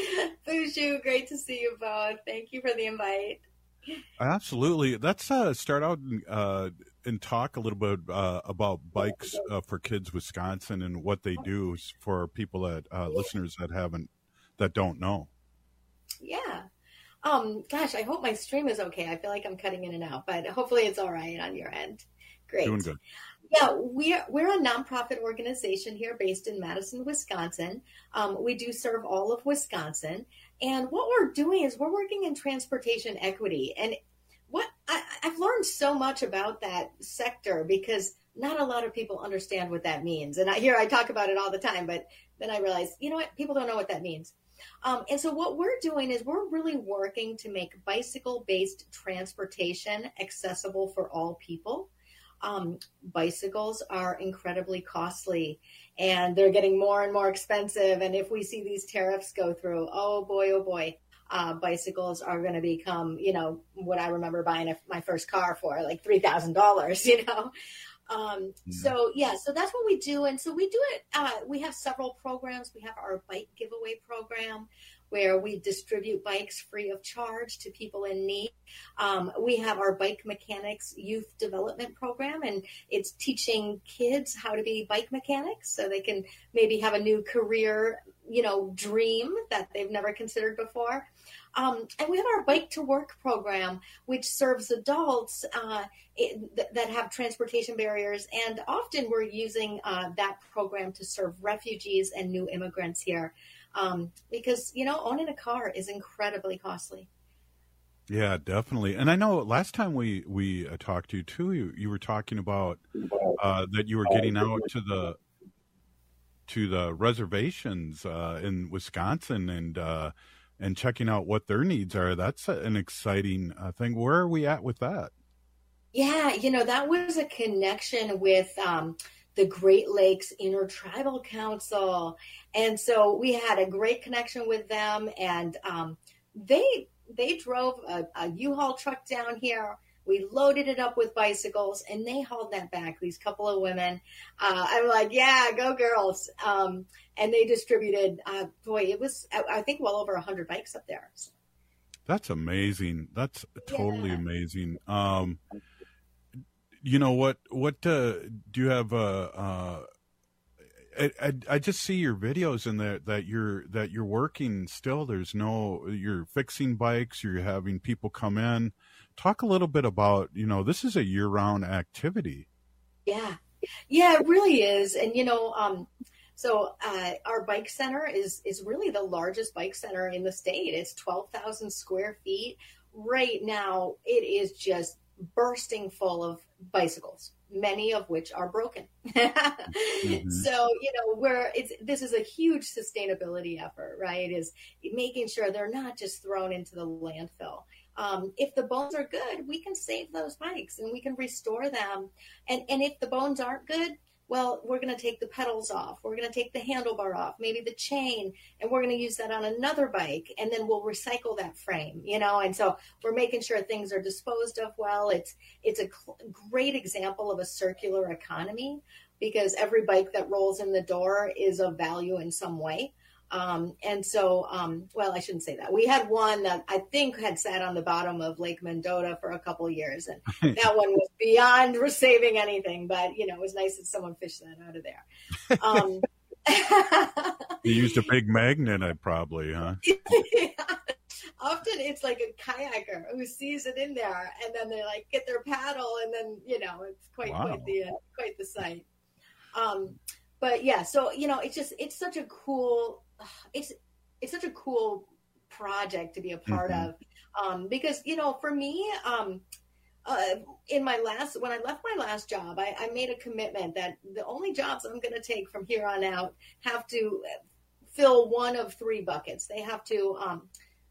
Bushu, great to see you both. Thank you for the invite. Absolutely. Let's uh, start out uh, and talk a little bit uh, about Bikes uh, for Kids Wisconsin and what they do for people that uh, listeners that haven't, that don't know. Yeah. Um, gosh, I hope my stream is okay. I feel like I'm cutting in and out, but hopefully it's all right on your end. Great. Doing good. Yeah, we're, we're a nonprofit organization here based in Madison, Wisconsin. Um, we do serve all of Wisconsin. And what we're doing is we're working in transportation equity. And what I, I've learned so much about that sector because not a lot of people understand what that means. And I hear I talk about it all the time, but then I realize, you know what, people don't know what that means. Um, and so what we're doing is we're really working to make bicycle-based transportation accessible for all people. Um, bicycles are incredibly costly and they're getting more and more expensive. And if we see these tariffs go through, oh boy, oh boy, uh, bicycles are going to become, you know, what I remember buying a, my first car for, like three thousand dollars, you know? Um, yeah. So, yeah, so that's what we do. And so we do it, uh, we have several programs. We have our bike giveaway program where we distribute bikes free of charge to people in need. Um, we have our Bike Mechanics Youth Development Program, and it's teaching kids how to be bike mechanics so they can maybe have a new career, you know, dream that they've never considered before. Um, and we have our Bike to Work program, which serves adults uh, it, th- that have transportation barriers. And often we're using uh, that program to serve refugees and new immigrants here. Um, because, you know, owning a car is incredibly costly. Yeah, definitely. And I know last time we, we uh, talked to you too, you, you were talking about uh, that you were getting out to the to the reservations uh, in Wisconsin and uh, and checking out what their needs are. That's an exciting uh, thing. Where are we at with that? Yeah, you know, that was a connection with um, the Great Lakes Intertribal Council. And so we had a great connection with them. And um, they they drove a, a U-Haul truck down here. We loaded it up with bicycles, and they hauled that back, these couple of women. Uh, I'm like, yeah, go girls. Um, and they distributed, uh, boy, it was, I, I think, well over one hundred bikes up there. So. That's amazing. That's totally yeah. amazing. Um, you know, what, what uh, do you have, uh, uh, I, I, I just see your videos in that, that you're, that you're working still. There's no, you're fixing bikes, you're having people come in. Talk a little bit about, you know, this is a year-round activity. Yeah. Yeah, it really is. And, you know, um, so uh, our bike center is is really the largest bike center in the state. It's twelve thousand square feet. Right now, it is just bursting full of bicycles, many of which are broken. mm-hmm. So, you know, where it's, this is a huge sustainability effort, right? Is making sure they're not just thrown into the landfill. Um, if the bones are good, we can save those bikes and we can restore them. And, and if the bones aren't good, well, we're going to take the pedals off. We're going to take the handlebar off, maybe the chain, and we're going to use that on another bike. And then we'll recycle that frame, you know? And so we're making sure things are disposed of well. It's, it's a cl- great example of a circular economy because every bike that rolls in the door is of value in some way. Um, and so, um, well, I shouldn't say that. We had one that I think had sat on the bottom of Lake Mendota for a couple of years, and that one was beyond saving anything, but, you know, it was nice that someone fished that out of there. Um, you used a big magnet, I probably, huh? Yeah. Often it's like a kayaker who sees it in there, and then they like get their paddle, and then, you know, it's quite, wow. quite the, uh, quite the sight. Um, but yeah, so, you know, it's just, it's such a cool, it's it's such a cool project to be a part mm-hmm. of um, because, you know, for me, um, uh, in my last, when I left my last job, I, I made a commitment that the only jobs I'm going to take from here on out have to fill one of three buckets. They have to um,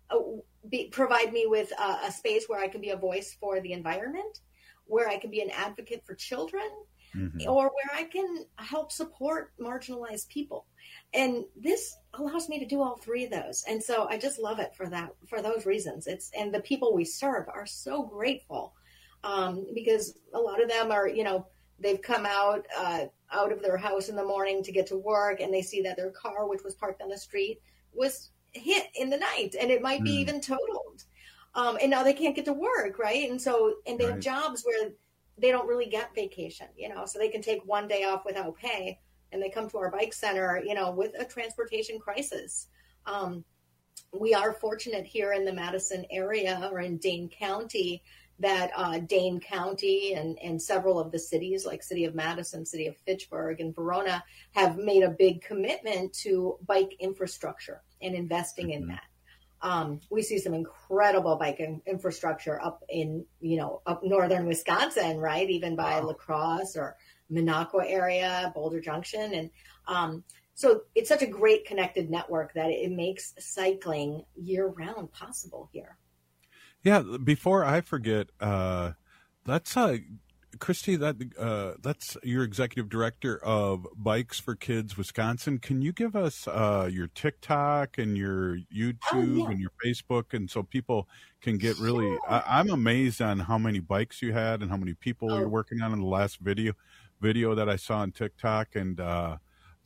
be, provide me with a, a space where I can be a voice for the environment, where I can be an advocate for children, mm-hmm. or where I can help support marginalized people. And this allows me to do all three of those. And so I just love it for that, for those reasons. It's, and the people we serve are so grateful, um, because a lot of them are, you know, they've come out, uh, out of their house in the morning to get to work, and they see that their car, which was parked on the street, was hit in the night, and it might be mm. even totaled. Um, and now they can't get to work. Right. And so, and they right. have jobs where they don't really get vacation, you know, so they can take one day off without pay, and they come to our bike center, you know, with a transportation crisis. Um, we are fortunate here in the Madison area, or in Dane County, that uh, Dane County and, and several of the cities, like City of Madison, City of Fitchburg, and Verona, have made a big commitment to bike infrastructure and investing mm-hmm. in that. Um, we see some incredible bike in, infrastructure up in, you know, up northern Wisconsin, right? Even by wow. La Crosse or Minocqua area, Boulder Junction. And um, so it's such a great connected network that it makes cycling year round possible here. Yeah. Before I forget, uh, that's uh, Christy, that uh, that's your executive director of Bikes for Kids Wisconsin. Can you give us uh, your TikTok and your YouTube oh, yeah. and your Facebook, and so people can get really? Sure. I, I'm amazed on how many bikes you had and how many people oh. you're working on in the last video video that I saw on TikTok, and uh,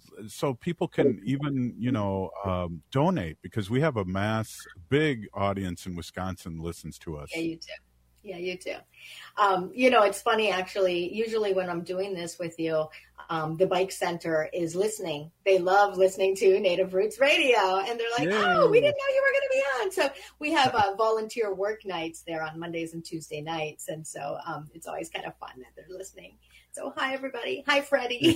so people can even, you know, um, donate, because we have a mass big audience in Wisconsin listens to us. Yeah, you too. Yeah, you too. Um, you know, it's funny, actually, usually when I'm doing this with you, um, the Bike Center is listening. They love listening to Native Roots Radio, and they're like, Yay. oh, we didn't know you were going to be on. So we have uh, volunteer work nights there on Mondays and Tuesday nights. And so um, it's always kind of fun that they're listening. So hi, everybody. Hi, Freddie.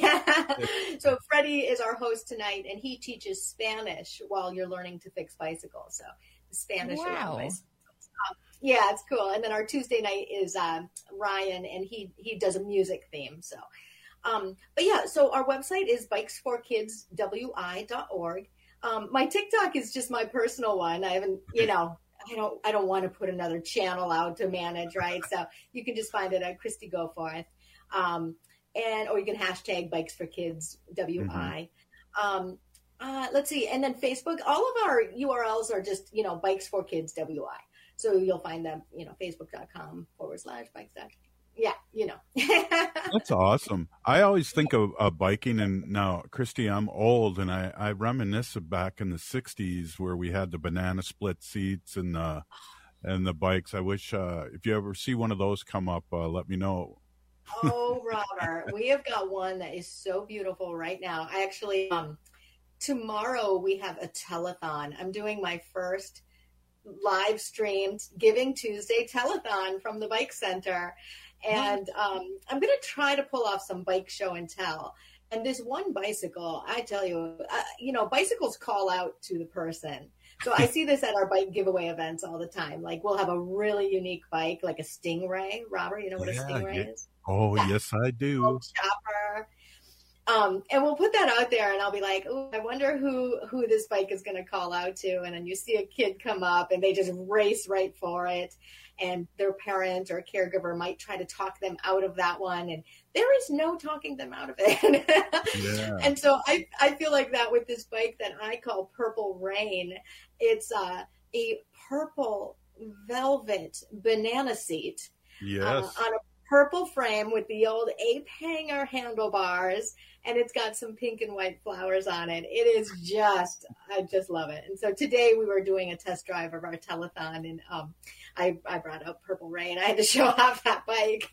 So Freddie is our host tonight, and he teaches Spanish while you're learning to fix bicycles. So the Spanish wow. around bicycles. Um, yeah, it's cool. And then our Tuesday night is uh, Ryan, and he he does a music theme. So, um, but yeah, so our website is bikes for kids w i dot org. Um, my TikTok is just my personal one. I haven't, you know, I don't I don't want to put another channel out to manage, right? So you can just find it at Christy Goforth. Um, and, or you can hashtag Bikes for Kids W I. Mm-hmm. Um, uh, let's see. And then Facebook, all of our U R Ls are just, you know, Bikes for Kids W I. So you'll find them, you know, facebook.com forward slash bikes. Yeah, you know. That's awesome. I always think of, of biking, and now, Christy, I'm old, and I, I reminisce of back in the sixties where we had the banana split seats and the, and the bikes. I wish, uh, if you ever see one of those come up, uh, let me know. Oh, Robert, we have got one that is so beautiful right now. I actually, um, tomorrow we have a telethon. I'm doing my first live streamed Giving Tuesday telethon from the Bike Center. And um, I'm going to try to pull off some bike show and tell. And this one bicycle, I tell you, uh, you know, bicycles call out to the person. So I see this at our bike giveaway events all the time. Like, we'll have a really unique bike, like a Stingray. Robert, you know what yeah, a Stingray yeah. is? Oh, yes, I do. Chopper. Um, and we'll put that out there, and I'll be like, oh, I wonder who, who this bike is going to call out to. And then you see a kid come up, and they just race right for it. And their parent or caregiver might try to talk them out of that one. And there is no talking them out of it. Yeah. And so I, I feel like that with this bike that I call Purple Rain. It's uh, a purple velvet banana seat. Yes. Uh, on a purple frame with the old ape hanger handlebars, and it's got some pink and white flowers on it. It is just, I just love it. And so today we were doing a test drive of our telethon, and um, I, I brought up Purple Rain. I had to show off that bike.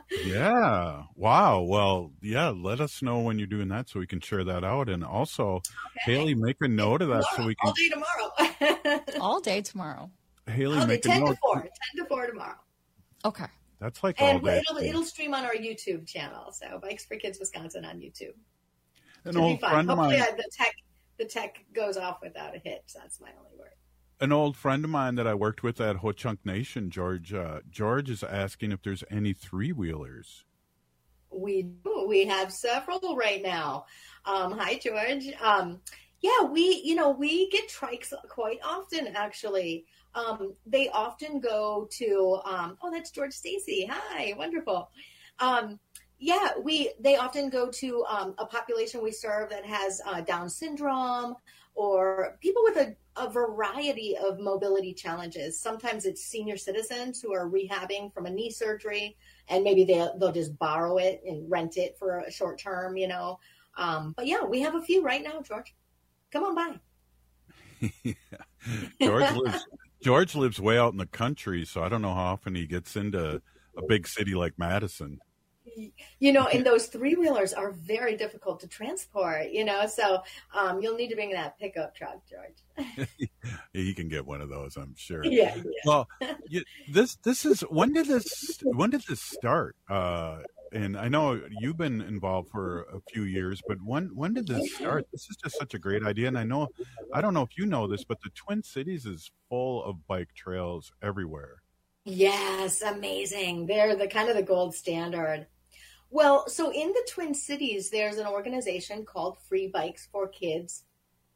Yeah. Wow. Well, yeah, let us know when you're doing that so we can share that out. And also, okay. Haley, make a note of that tomorrow, so we can. All day tomorrow. All day tomorrow. Haley, I'll make a ten note. to four. ten to four tomorrow. Okay. That's like and all day. It'll, it'll stream on our YouTube channel. So Bikes for Kids Wisconsin on YouTube. An old friend of Hopefully mine. I, the tech the tech goes off without a hitch. That's my only word. an old friend of mine that I worked with at Ho Chunk Nation, George, uh, George is asking if there's any three-wheelers. We do. We have several right now. Um, hi, George. Um, yeah, we, you know, we get trikes quite often, actually. Um, they often go to, um, oh, that's George Stacy. Hi, wonderful. Um, yeah, we, they often go to um, a population we serve that has uh, Down syndrome or people with a, a variety of mobility challenges. Sometimes it's senior citizens who are rehabbing from a knee surgery, and maybe they'll, they'll just borrow it and rent it for a short term, you know. Um, but yeah, we have a few right now, George. Come on by. yeah. George lives George lives way out in the country, so I don't know how often he gets into a big city like Madison. You know, and those three-wheelers are very difficult to transport, you know, so um, you'll need to bring that pickup truck, George. He can get one of those, I'm sure. Yeah. yeah. Well, you, this this is when did this when did this start? Uh, and I know you've been involved for a few years, but when when did this start? This is just such a great idea, and I know I don't know if you know this, but the Twin Cities is full of bike trails everywhere. Yes, amazing. They're the kind of the gold standard. Well, so in the Twin Cities, there's an organization called Free Bikes for Kids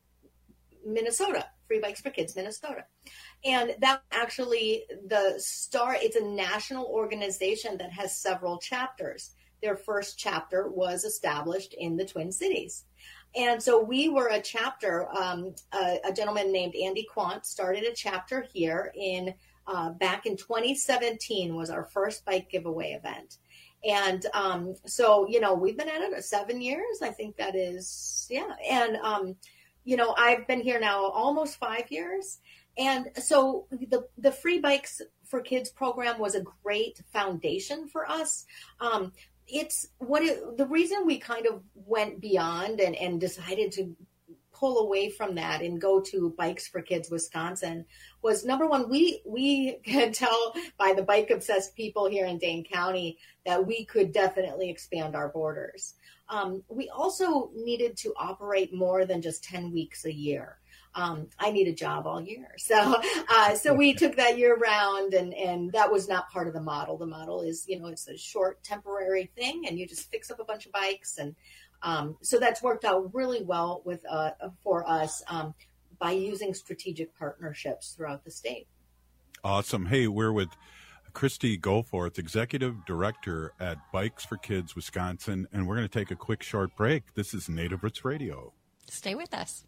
Minnesota, Free Bikes for Kids Minnesota. And that actually the start, it's a national organization that has several chapters. Their first chapter was established in the Twin Cities. And so we were a chapter, um, a, a gentleman named Andy Quant started a chapter here in uh, back in twenty seventeen was our first bike giveaway event. And um, so, you know, we've been at it seven years. I think that is, yeah. And, um, you know, I've been here now almost five years. And so the, the Free Bikes for Kids program was a great foundation for us. Um, it's what it, the reason we kind of went beyond and, and decided to pull away from that and go to Bikes for Kids Wisconsin was, number one, we we could tell by the bike obsessed people here in Dane County that we could definitely expand our borders. Um, we also needed to operate more than just ten weeks a year. Um, I need a job all year. So uh, so we took that year round, and, and that was not part of the model. The model is, you know, it's a short temporary thing, and you just fix up a bunch of bikes. And um, so that's worked out really well with uh, for us um, by using strategic partnerships throughout the state. Awesome. Hey, we're with Christy Goforth, Executive Director at Bikes for Kids Wisconsin, and we're going to take a quick short break. This is Native Roots Radio. Stay with us.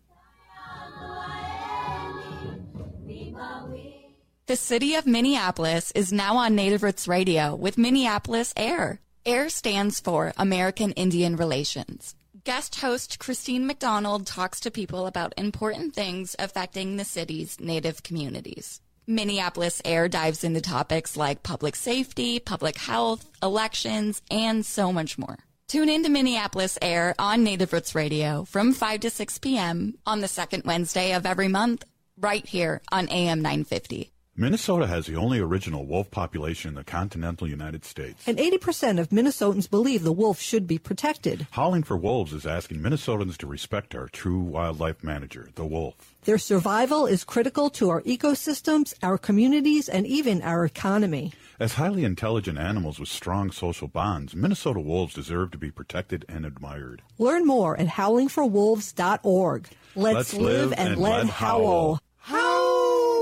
The city of Minneapolis is now on Native Roots Radio with Minneapolis Air. AIR stands for American Indian Relations. Guest host Christine McDonald talks to people about important things affecting the city's Native communities. Minneapolis Air dives into topics like public safety, public health, elections, and so much more. Tune in to Minneapolis Air on Native Roots Radio from five to six p.m. on the second Wednesday of every month, right here on A M nine fifty. Minnesota has the only original wolf population in the continental United States. And eighty percent of Minnesotans believe the wolf should be protected. Howling for Wolves is asking Minnesotans to respect our true wildlife manager, the wolf. Their survival is critical to our ecosystems, our communities, and even our economy. As highly intelligent animals with strong social bonds, Minnesota wolves deserve to be protected and admired. Learn more at howling for wolves dot org. Let's, Let's live, live and, and let howl. Howl!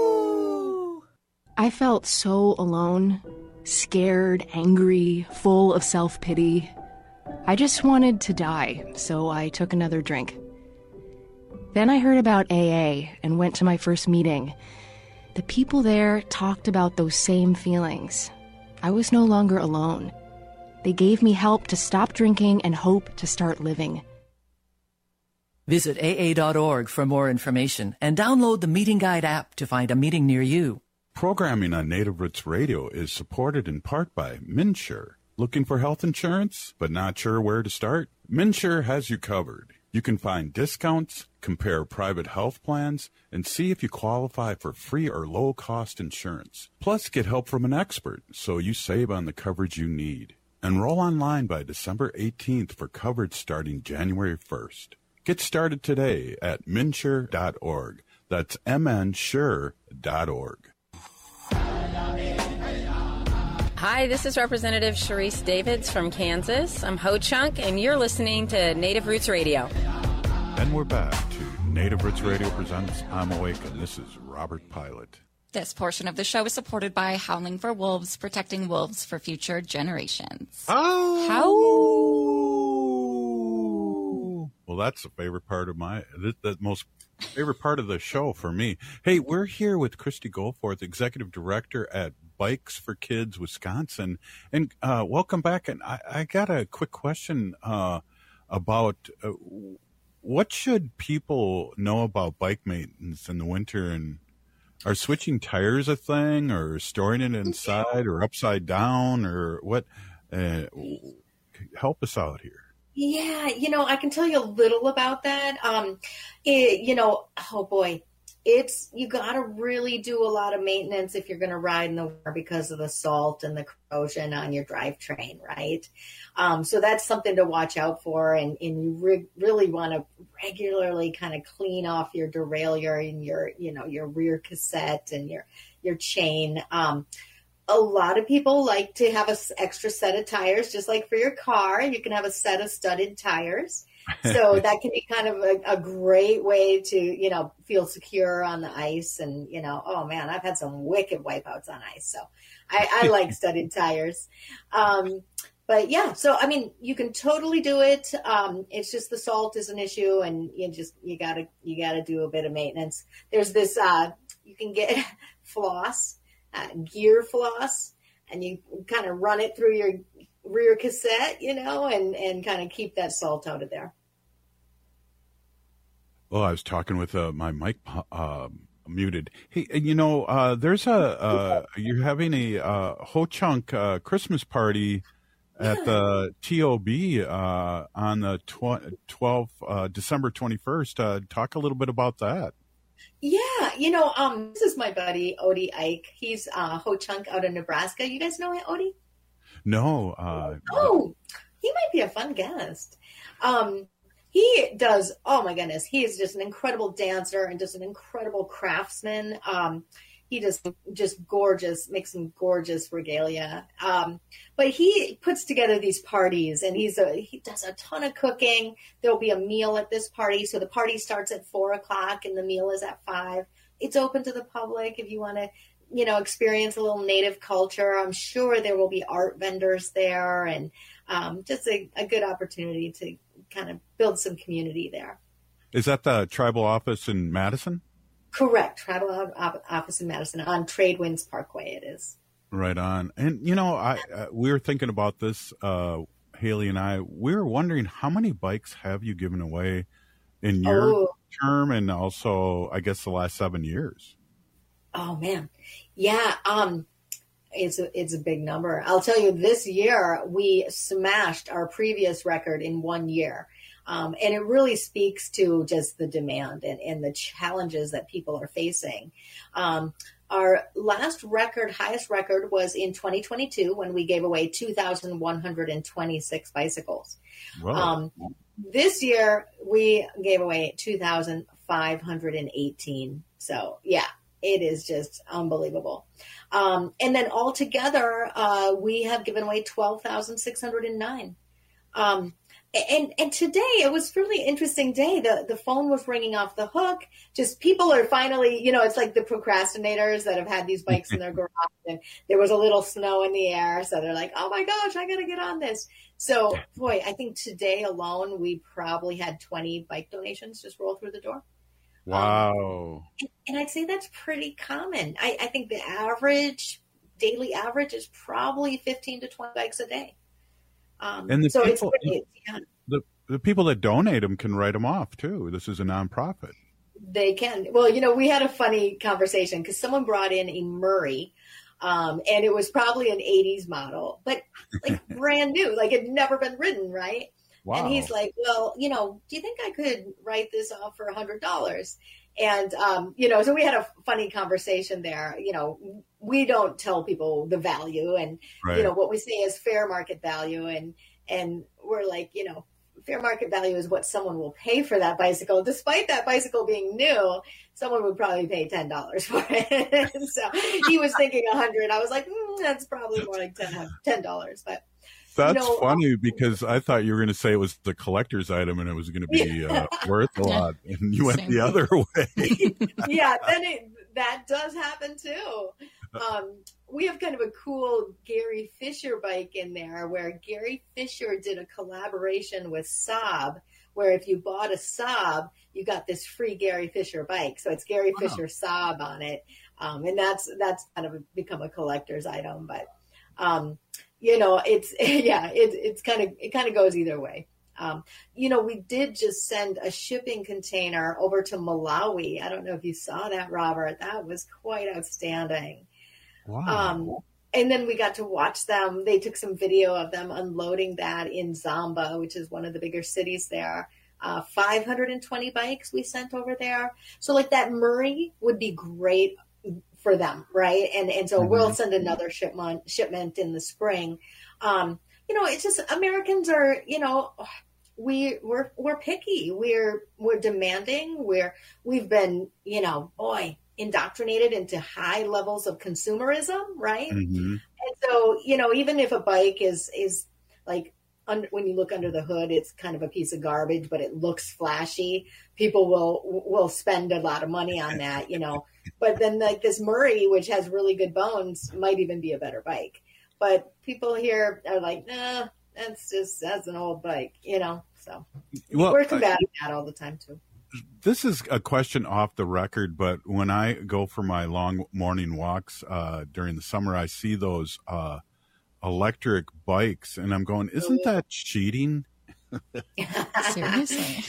I felt so alone, scared, angry, full of self-pity. I just wanted to die, so I took another drink. Then I heard about A A and went to my first meeting. The people there talked about those same feelings. I was no longer alone. They gave me help to stop drinking and hope to start living. Visit A A dot org for more information and download the Meeting Guide app to find a meeting near you. Programming on Native Roots Radio is supported in part by MNsure. Looking for health insurance, but not sure where to start? MNsure has you covered. You can find discounts, compare private health plans, and see if you qualify for free or low-cost insurance. Plus, get help from an expert so you save on the coverage you need. Enroll online by December eighteenth for coverage starting January first. Get started today at MNsure dot org. That's m n sure dot org. Hi, this is Representative Sharice Davids from Kansas. I'm Ho Chunk, and you're listening to Native Roots Radio. And we're back to Native Roots Radio presents I'm Awake, and this is Robert Pilot. This portion of the show is supported by Howling for Wolves, protecting wolves for future generations. Oh! How? Well, that's the favorite part of my, the, the most favorite part of the show for me. Hey, we're here with Christy Goforth, Executive Director at Bikes for Kids Wisconsin. And uh, welcome back. And I, I got a quick question uh, about uh, what should people know about bike maintenance in the winter? And are switching tires a thing, or storing it inside or upside down, or what? Uh, help us out here. Yeah, you know, I can tell you a little about that. Um, it, you know, oh boy, it's, you got to really do a lot of maintenance if you're going to ride in the winter because of the salt and the corrosion on your drivetrain, right? Um, so that's something to watch out for. And, and you re- really want to regularly kind of clean off your derailleur and your, you know, your rear cassette and your, your chain. Um, A lot of people like to have an extra set of tires, just like for your car. You can have a set of studded tires. So that can be kind of a, a great way to, you know, feel secure on the ice. And, you know, oh, man, I've had some wicked wipeouts on ice. So I, I like studded tires. Um, but, yeah, so, I mean, you can totally do it. Um, it's just the salt is an issue, and you just you got to you got to do a bit of maintenance. There's this uh, you can get floss. Uh, gear floss, and you kind of run it through your rear cassette, you know, and, and kind of keep that salt out of there. Well, I was talking with uh, my mic uh, muted. Hey, you know, uh, there's a, uh, you're having a uh, Ho Chunk uh, Christmas party at the T O B uh, on the twelfth, uh, December twenty-first. Uh, talk a little bit about that. Yeah, you know, um, this is my buddy, Odie Ike. He's uh, Ho Chunk out of Nebraska. You guys know Odie? No. Uh, oh, he might be a fun guest. Um, he does, oh my goodness, he is just an incredible dancer and just an incredible craftsman. Um, he just, just gorgeous, makes some gorgeous regalia. Um, but he puts together these parties, and he's a, he does a ton of cooking. There'll be a meal at this party. So the party starts at four o'clock and the meal is at five. It's open to the public if you want to, you know, experience a little native culture. I'm sure there will be art vendors there, and um, just a, a good opportunity to kind of build some community there. Is that the tribal office in Madison? Correct. Tribal office in Madison on Trade Winds Parkway. It is. Right on. And, you know, I uh, we were thinking about this, uh, Haley and I. We were wondering, how many bikes have you given away in your oh. term, and also, I guess, the last seven years? Oh, man. Yeah. Um, it's a, it's a big number. I'll tell you, this year we smashed our previous record in one year. Um, and it really speaks to just the demand and, and the challenges that people are facing. Um, our last record, highest record, was in twenty twenty-two when we gave away two thousand one hundred twenty-six bicycles. Um, this year, we gave away two thousand five hundred eighteen. So, yeah, it is just unbelievable. Um, and then altogether, uh, we have given away twelve thousand six hundred nine. Um, And and today it was a really interesting day. The the phone was ringing off the hook. Just people are finally, you know, it's like the procrastinators that have had these bikes in their garage, and there was a little snow in the air. So they're like, oh my gosh, I got to get on this. So, boy, I think today alone, we probably had twenty bike donations just roll through the door. Wow. Um, and, and I'd say that's pretty common. I, I think the average, daily average is probably fifteen to twenty bikes a day. Um, and the so people, it's pretty, yeah. the, the people that donate them can write them off too. This is a nonprofit. They can. Well, you know, we had a funny conversation because someone brought in a Murray, um, and it was probably an eighties model, but like brand new, like it had never been ridden, right? Wow. And he's like, well, you know, do you think I could write this off for a hundred dollars? And, um, you know, so we had a funny conversation there. You know, we don't tell people the value, and, right. you know, what we say is fair market value. And, and we're like, you know, fair market value is what someone will pay for that bicycle. Despite that bicycle being new, someone would probably pay ten dollars for it. So he was thinking a hundred. I was like, mm, that's probably more like ten dollars. But that's you know, funny because I thought you were going to say it was the collector's item and it was going to be uh, worth a lot, and you went Same. the other way. Yeah, then it, that does happen too. Um, we have kind of a cool Gary Fisher bike in there where Gary Fisher did a collaboration with Saab, where if you bought a Saab, you got this free Gary Fisher bike. So it's Gary wow. Fisher Saab on it. Um, and that's, that's kind of become a collector's item, but, um, you know, it's, yeah, it, it's kind of, it kind of goes either way. Um, you know, we did just send a shipping container over to Malawi. I don't know if you saw that, Robert. That was quite outstanding. Wow. Um, and then we got to watch them. They took some video of them unloading that in Zamba, which is one of the bigger cities there. Uh, five hundred twenty bikes we sent over there. So like that Murray would be great for them, right? And and so mm-hmm. we'll send another shipment shipment in the spring. Um, you know, it's just Americans are, you know, we we're we're picky. We're we're demanding. We're we've been, you know, boy. indoctrinated into high levels of consumerism, right? Mm-hmm. And so, you know, even if a bike is is like un, when you look under the hood, it's kind of a piece of garbage, but it looks flashy. People will will spend a lot of money on that, you know. But then like this Murray, which has really good bones, might even be a better bike. But people here are like, nah, that's just that's an old bike, you know. So well, we're combating I, that all the time too. This is a question off the record, but when I go for my long morning walks uh, during the summer, I see those uh, electric bikes, and I'm going, isn't that cheating? Seriously.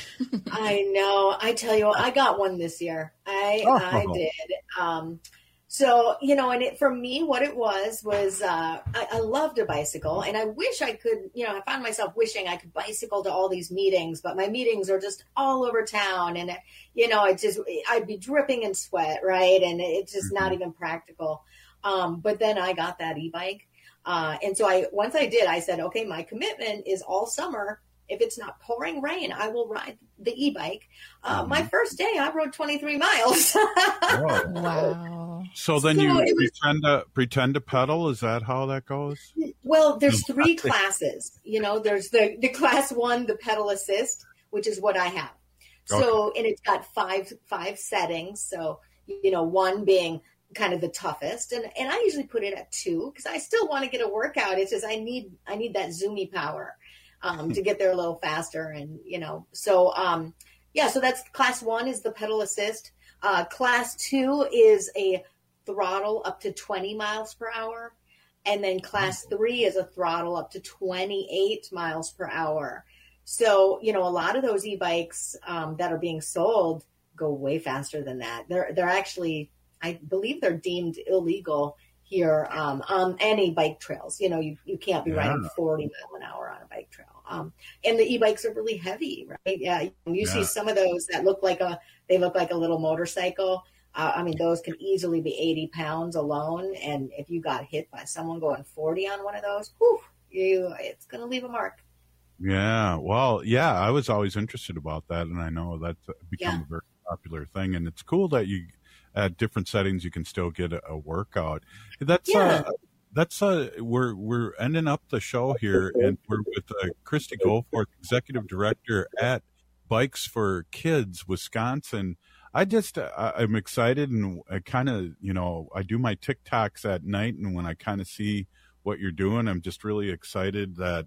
I know. I tell you, I got one this year. I oh. I did. Um, so, you know, and it, for me, what it was, was uh, I, I loved a bicycle, and I wish I could, you know, I found myself wishing I could bicycle to all these meetings, but my meetings are just all over town, and, you know, it just, I'd be dripping in sweat, right? And it's just not even practical. Um, but then I got that e-bike. Uh, and so I, once I did, I said, okay, my commitment is all summer. If it's not pouring rain, I will ride the e-bike. Uh, mm-hmm. My first day, I rode twenty-three miles. Whoa. Wow. So then so you pretend to pretend to pedal? Is that how that goes? Well, there's three classes. You know, there's the, the class one, the pedal assist, which is what I have. So, okay. And it's got five five settings. So, you know, one being kind of the toughest, and and I usually put it at two because I still want to get a workout. It's just I need I need that zoomy power. Um, to get there a little faster. And, you know, so, um, yeah, so that's class one is the pedal assist. Uh, class two is a throttle up to twenty miles per hour. And then class three is a throttle up to twenty-eight miles per hour. So, you know, a lot of those e-bikes um, that are being sold go way faster than that. They're, they're actually, I believe they're deemed illegal here um, on any bike trails. You know, you, you can't be yeah. riding forty mile an hour on a bike trail. Um, and the e-bikes are really heavy, right? Yeah. You yeah. see some of those that look like a, they look like a little motorcycle. Uh, I mean, those can easily be eighty pounds alone. And if you got hit by someone going forty on one of those, whew, you, it's going to leave a mark. Yeah. Well, yeah, I was always interested about that. And I know that's become yeah. a very popular thing. And it's cool that you, at different settings, you can still get a, a workout. That's yeah. uh, that's uh, we're we're ending up the show here, and we're with uh, Christy Goforth, executive director at Bikes for Kids Wisconsin. I just uh, I'm excited, and I kind of you know I do my TikToks at night, and when I kind of see what you're doing, I'm just really excited that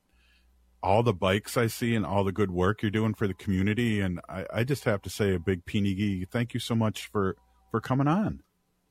all the bikes I see and all the good work you're doing for the community. And I, I just have to say a big Peenigi, thank you so much for. for coming on.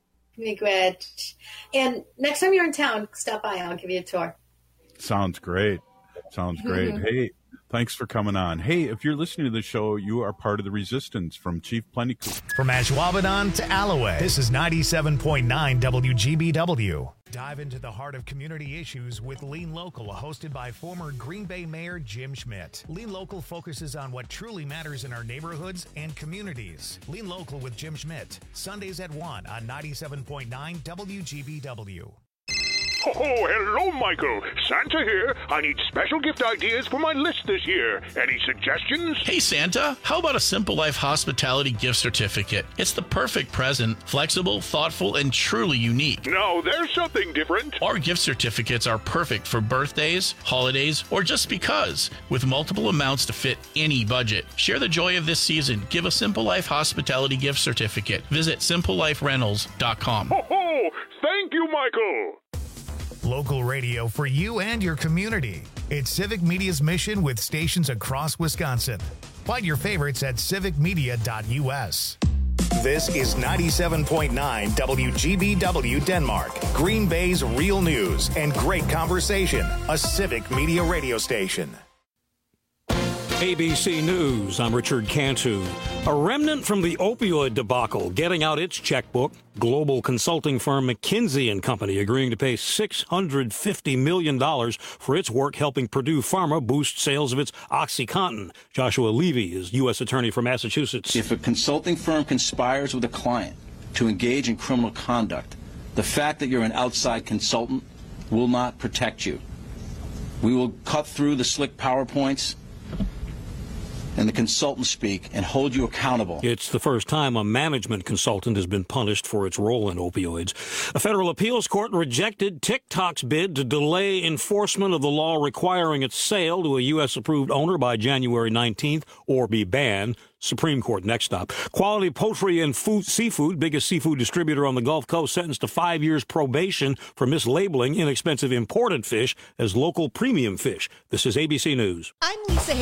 Great. And next time you're in town, stop by. I'll give you a tour. Sounds great. Sounds great. Hey, thanks for coming on. Hey, if you're listening to the show, you are part of the resistance from Chief Plentycool. From Ashwaubenon to Alloway, this is ninety-seven point nine W G B W. Dive into the heart of community issues with Lean Local, hosted by former Green Bay Mayor Jim Schmidt. Lean Local focuses on what truly matters in our neighborhoods and communities. Lean Local with Jim Schmidt, Sundays at one on ninety-seven point nine W G B W. Oh, hello, Michael. Santa here. I need special gift ideas for my list this year. Any suggestions? Hey, Santa, how about a Simple Life Hospitality gift certificate? It's the perfect present, flexible, thoughtful, and truly unique. No, there's something different. Our gift certificates are perfect for birthdays, holidays, or just because, with multiple amounts to fit any budget. Share the joy of this season. Give a Simple Life Hospitality gift certificate. Visit simple life rentals dot com. Ho, ho! Thank you, Michael. Local radio for you and your community. It's Civic Media's mission with stations across Wisconsin. Find your favorites at civic media dot u s. This is ninety-seven point nine W G B W Denmark, Green Bay's real news and great conversation, a Civic Media radio station. A B C News, I'm Richard Cantu. A remnant from the opioid debacle getting out its checkbook. Global consulting firm McKinsey and Company agreeing to pay six hundred fifty million dollars for its work helping Purdue Pharma boost sales of its OxyContin. Joshua Levy is U S Attorney for Massachusetts. If a consulting firm conspires with a client to engage in criminal conduct, the fact that you're an outside consultant will not protect you. We will cut through the slick PowerPoints and the consultant speak and hold you accountable. It's the first time a management consultant has been punished for its role in opioids. A federal appeals court rejected TikTok's bid to delay enforcement of the law requiring its sale to a U S-approved owner by January nineteenth or be banned. Supreme Court next stop. Quality Poultry and food, Seafood, biggest seafood distributor on the Gulf Coast, sentenced to five years probation for mislabeling inexpensive imported fish as local premium fish. This is A B C News. I'm Lisa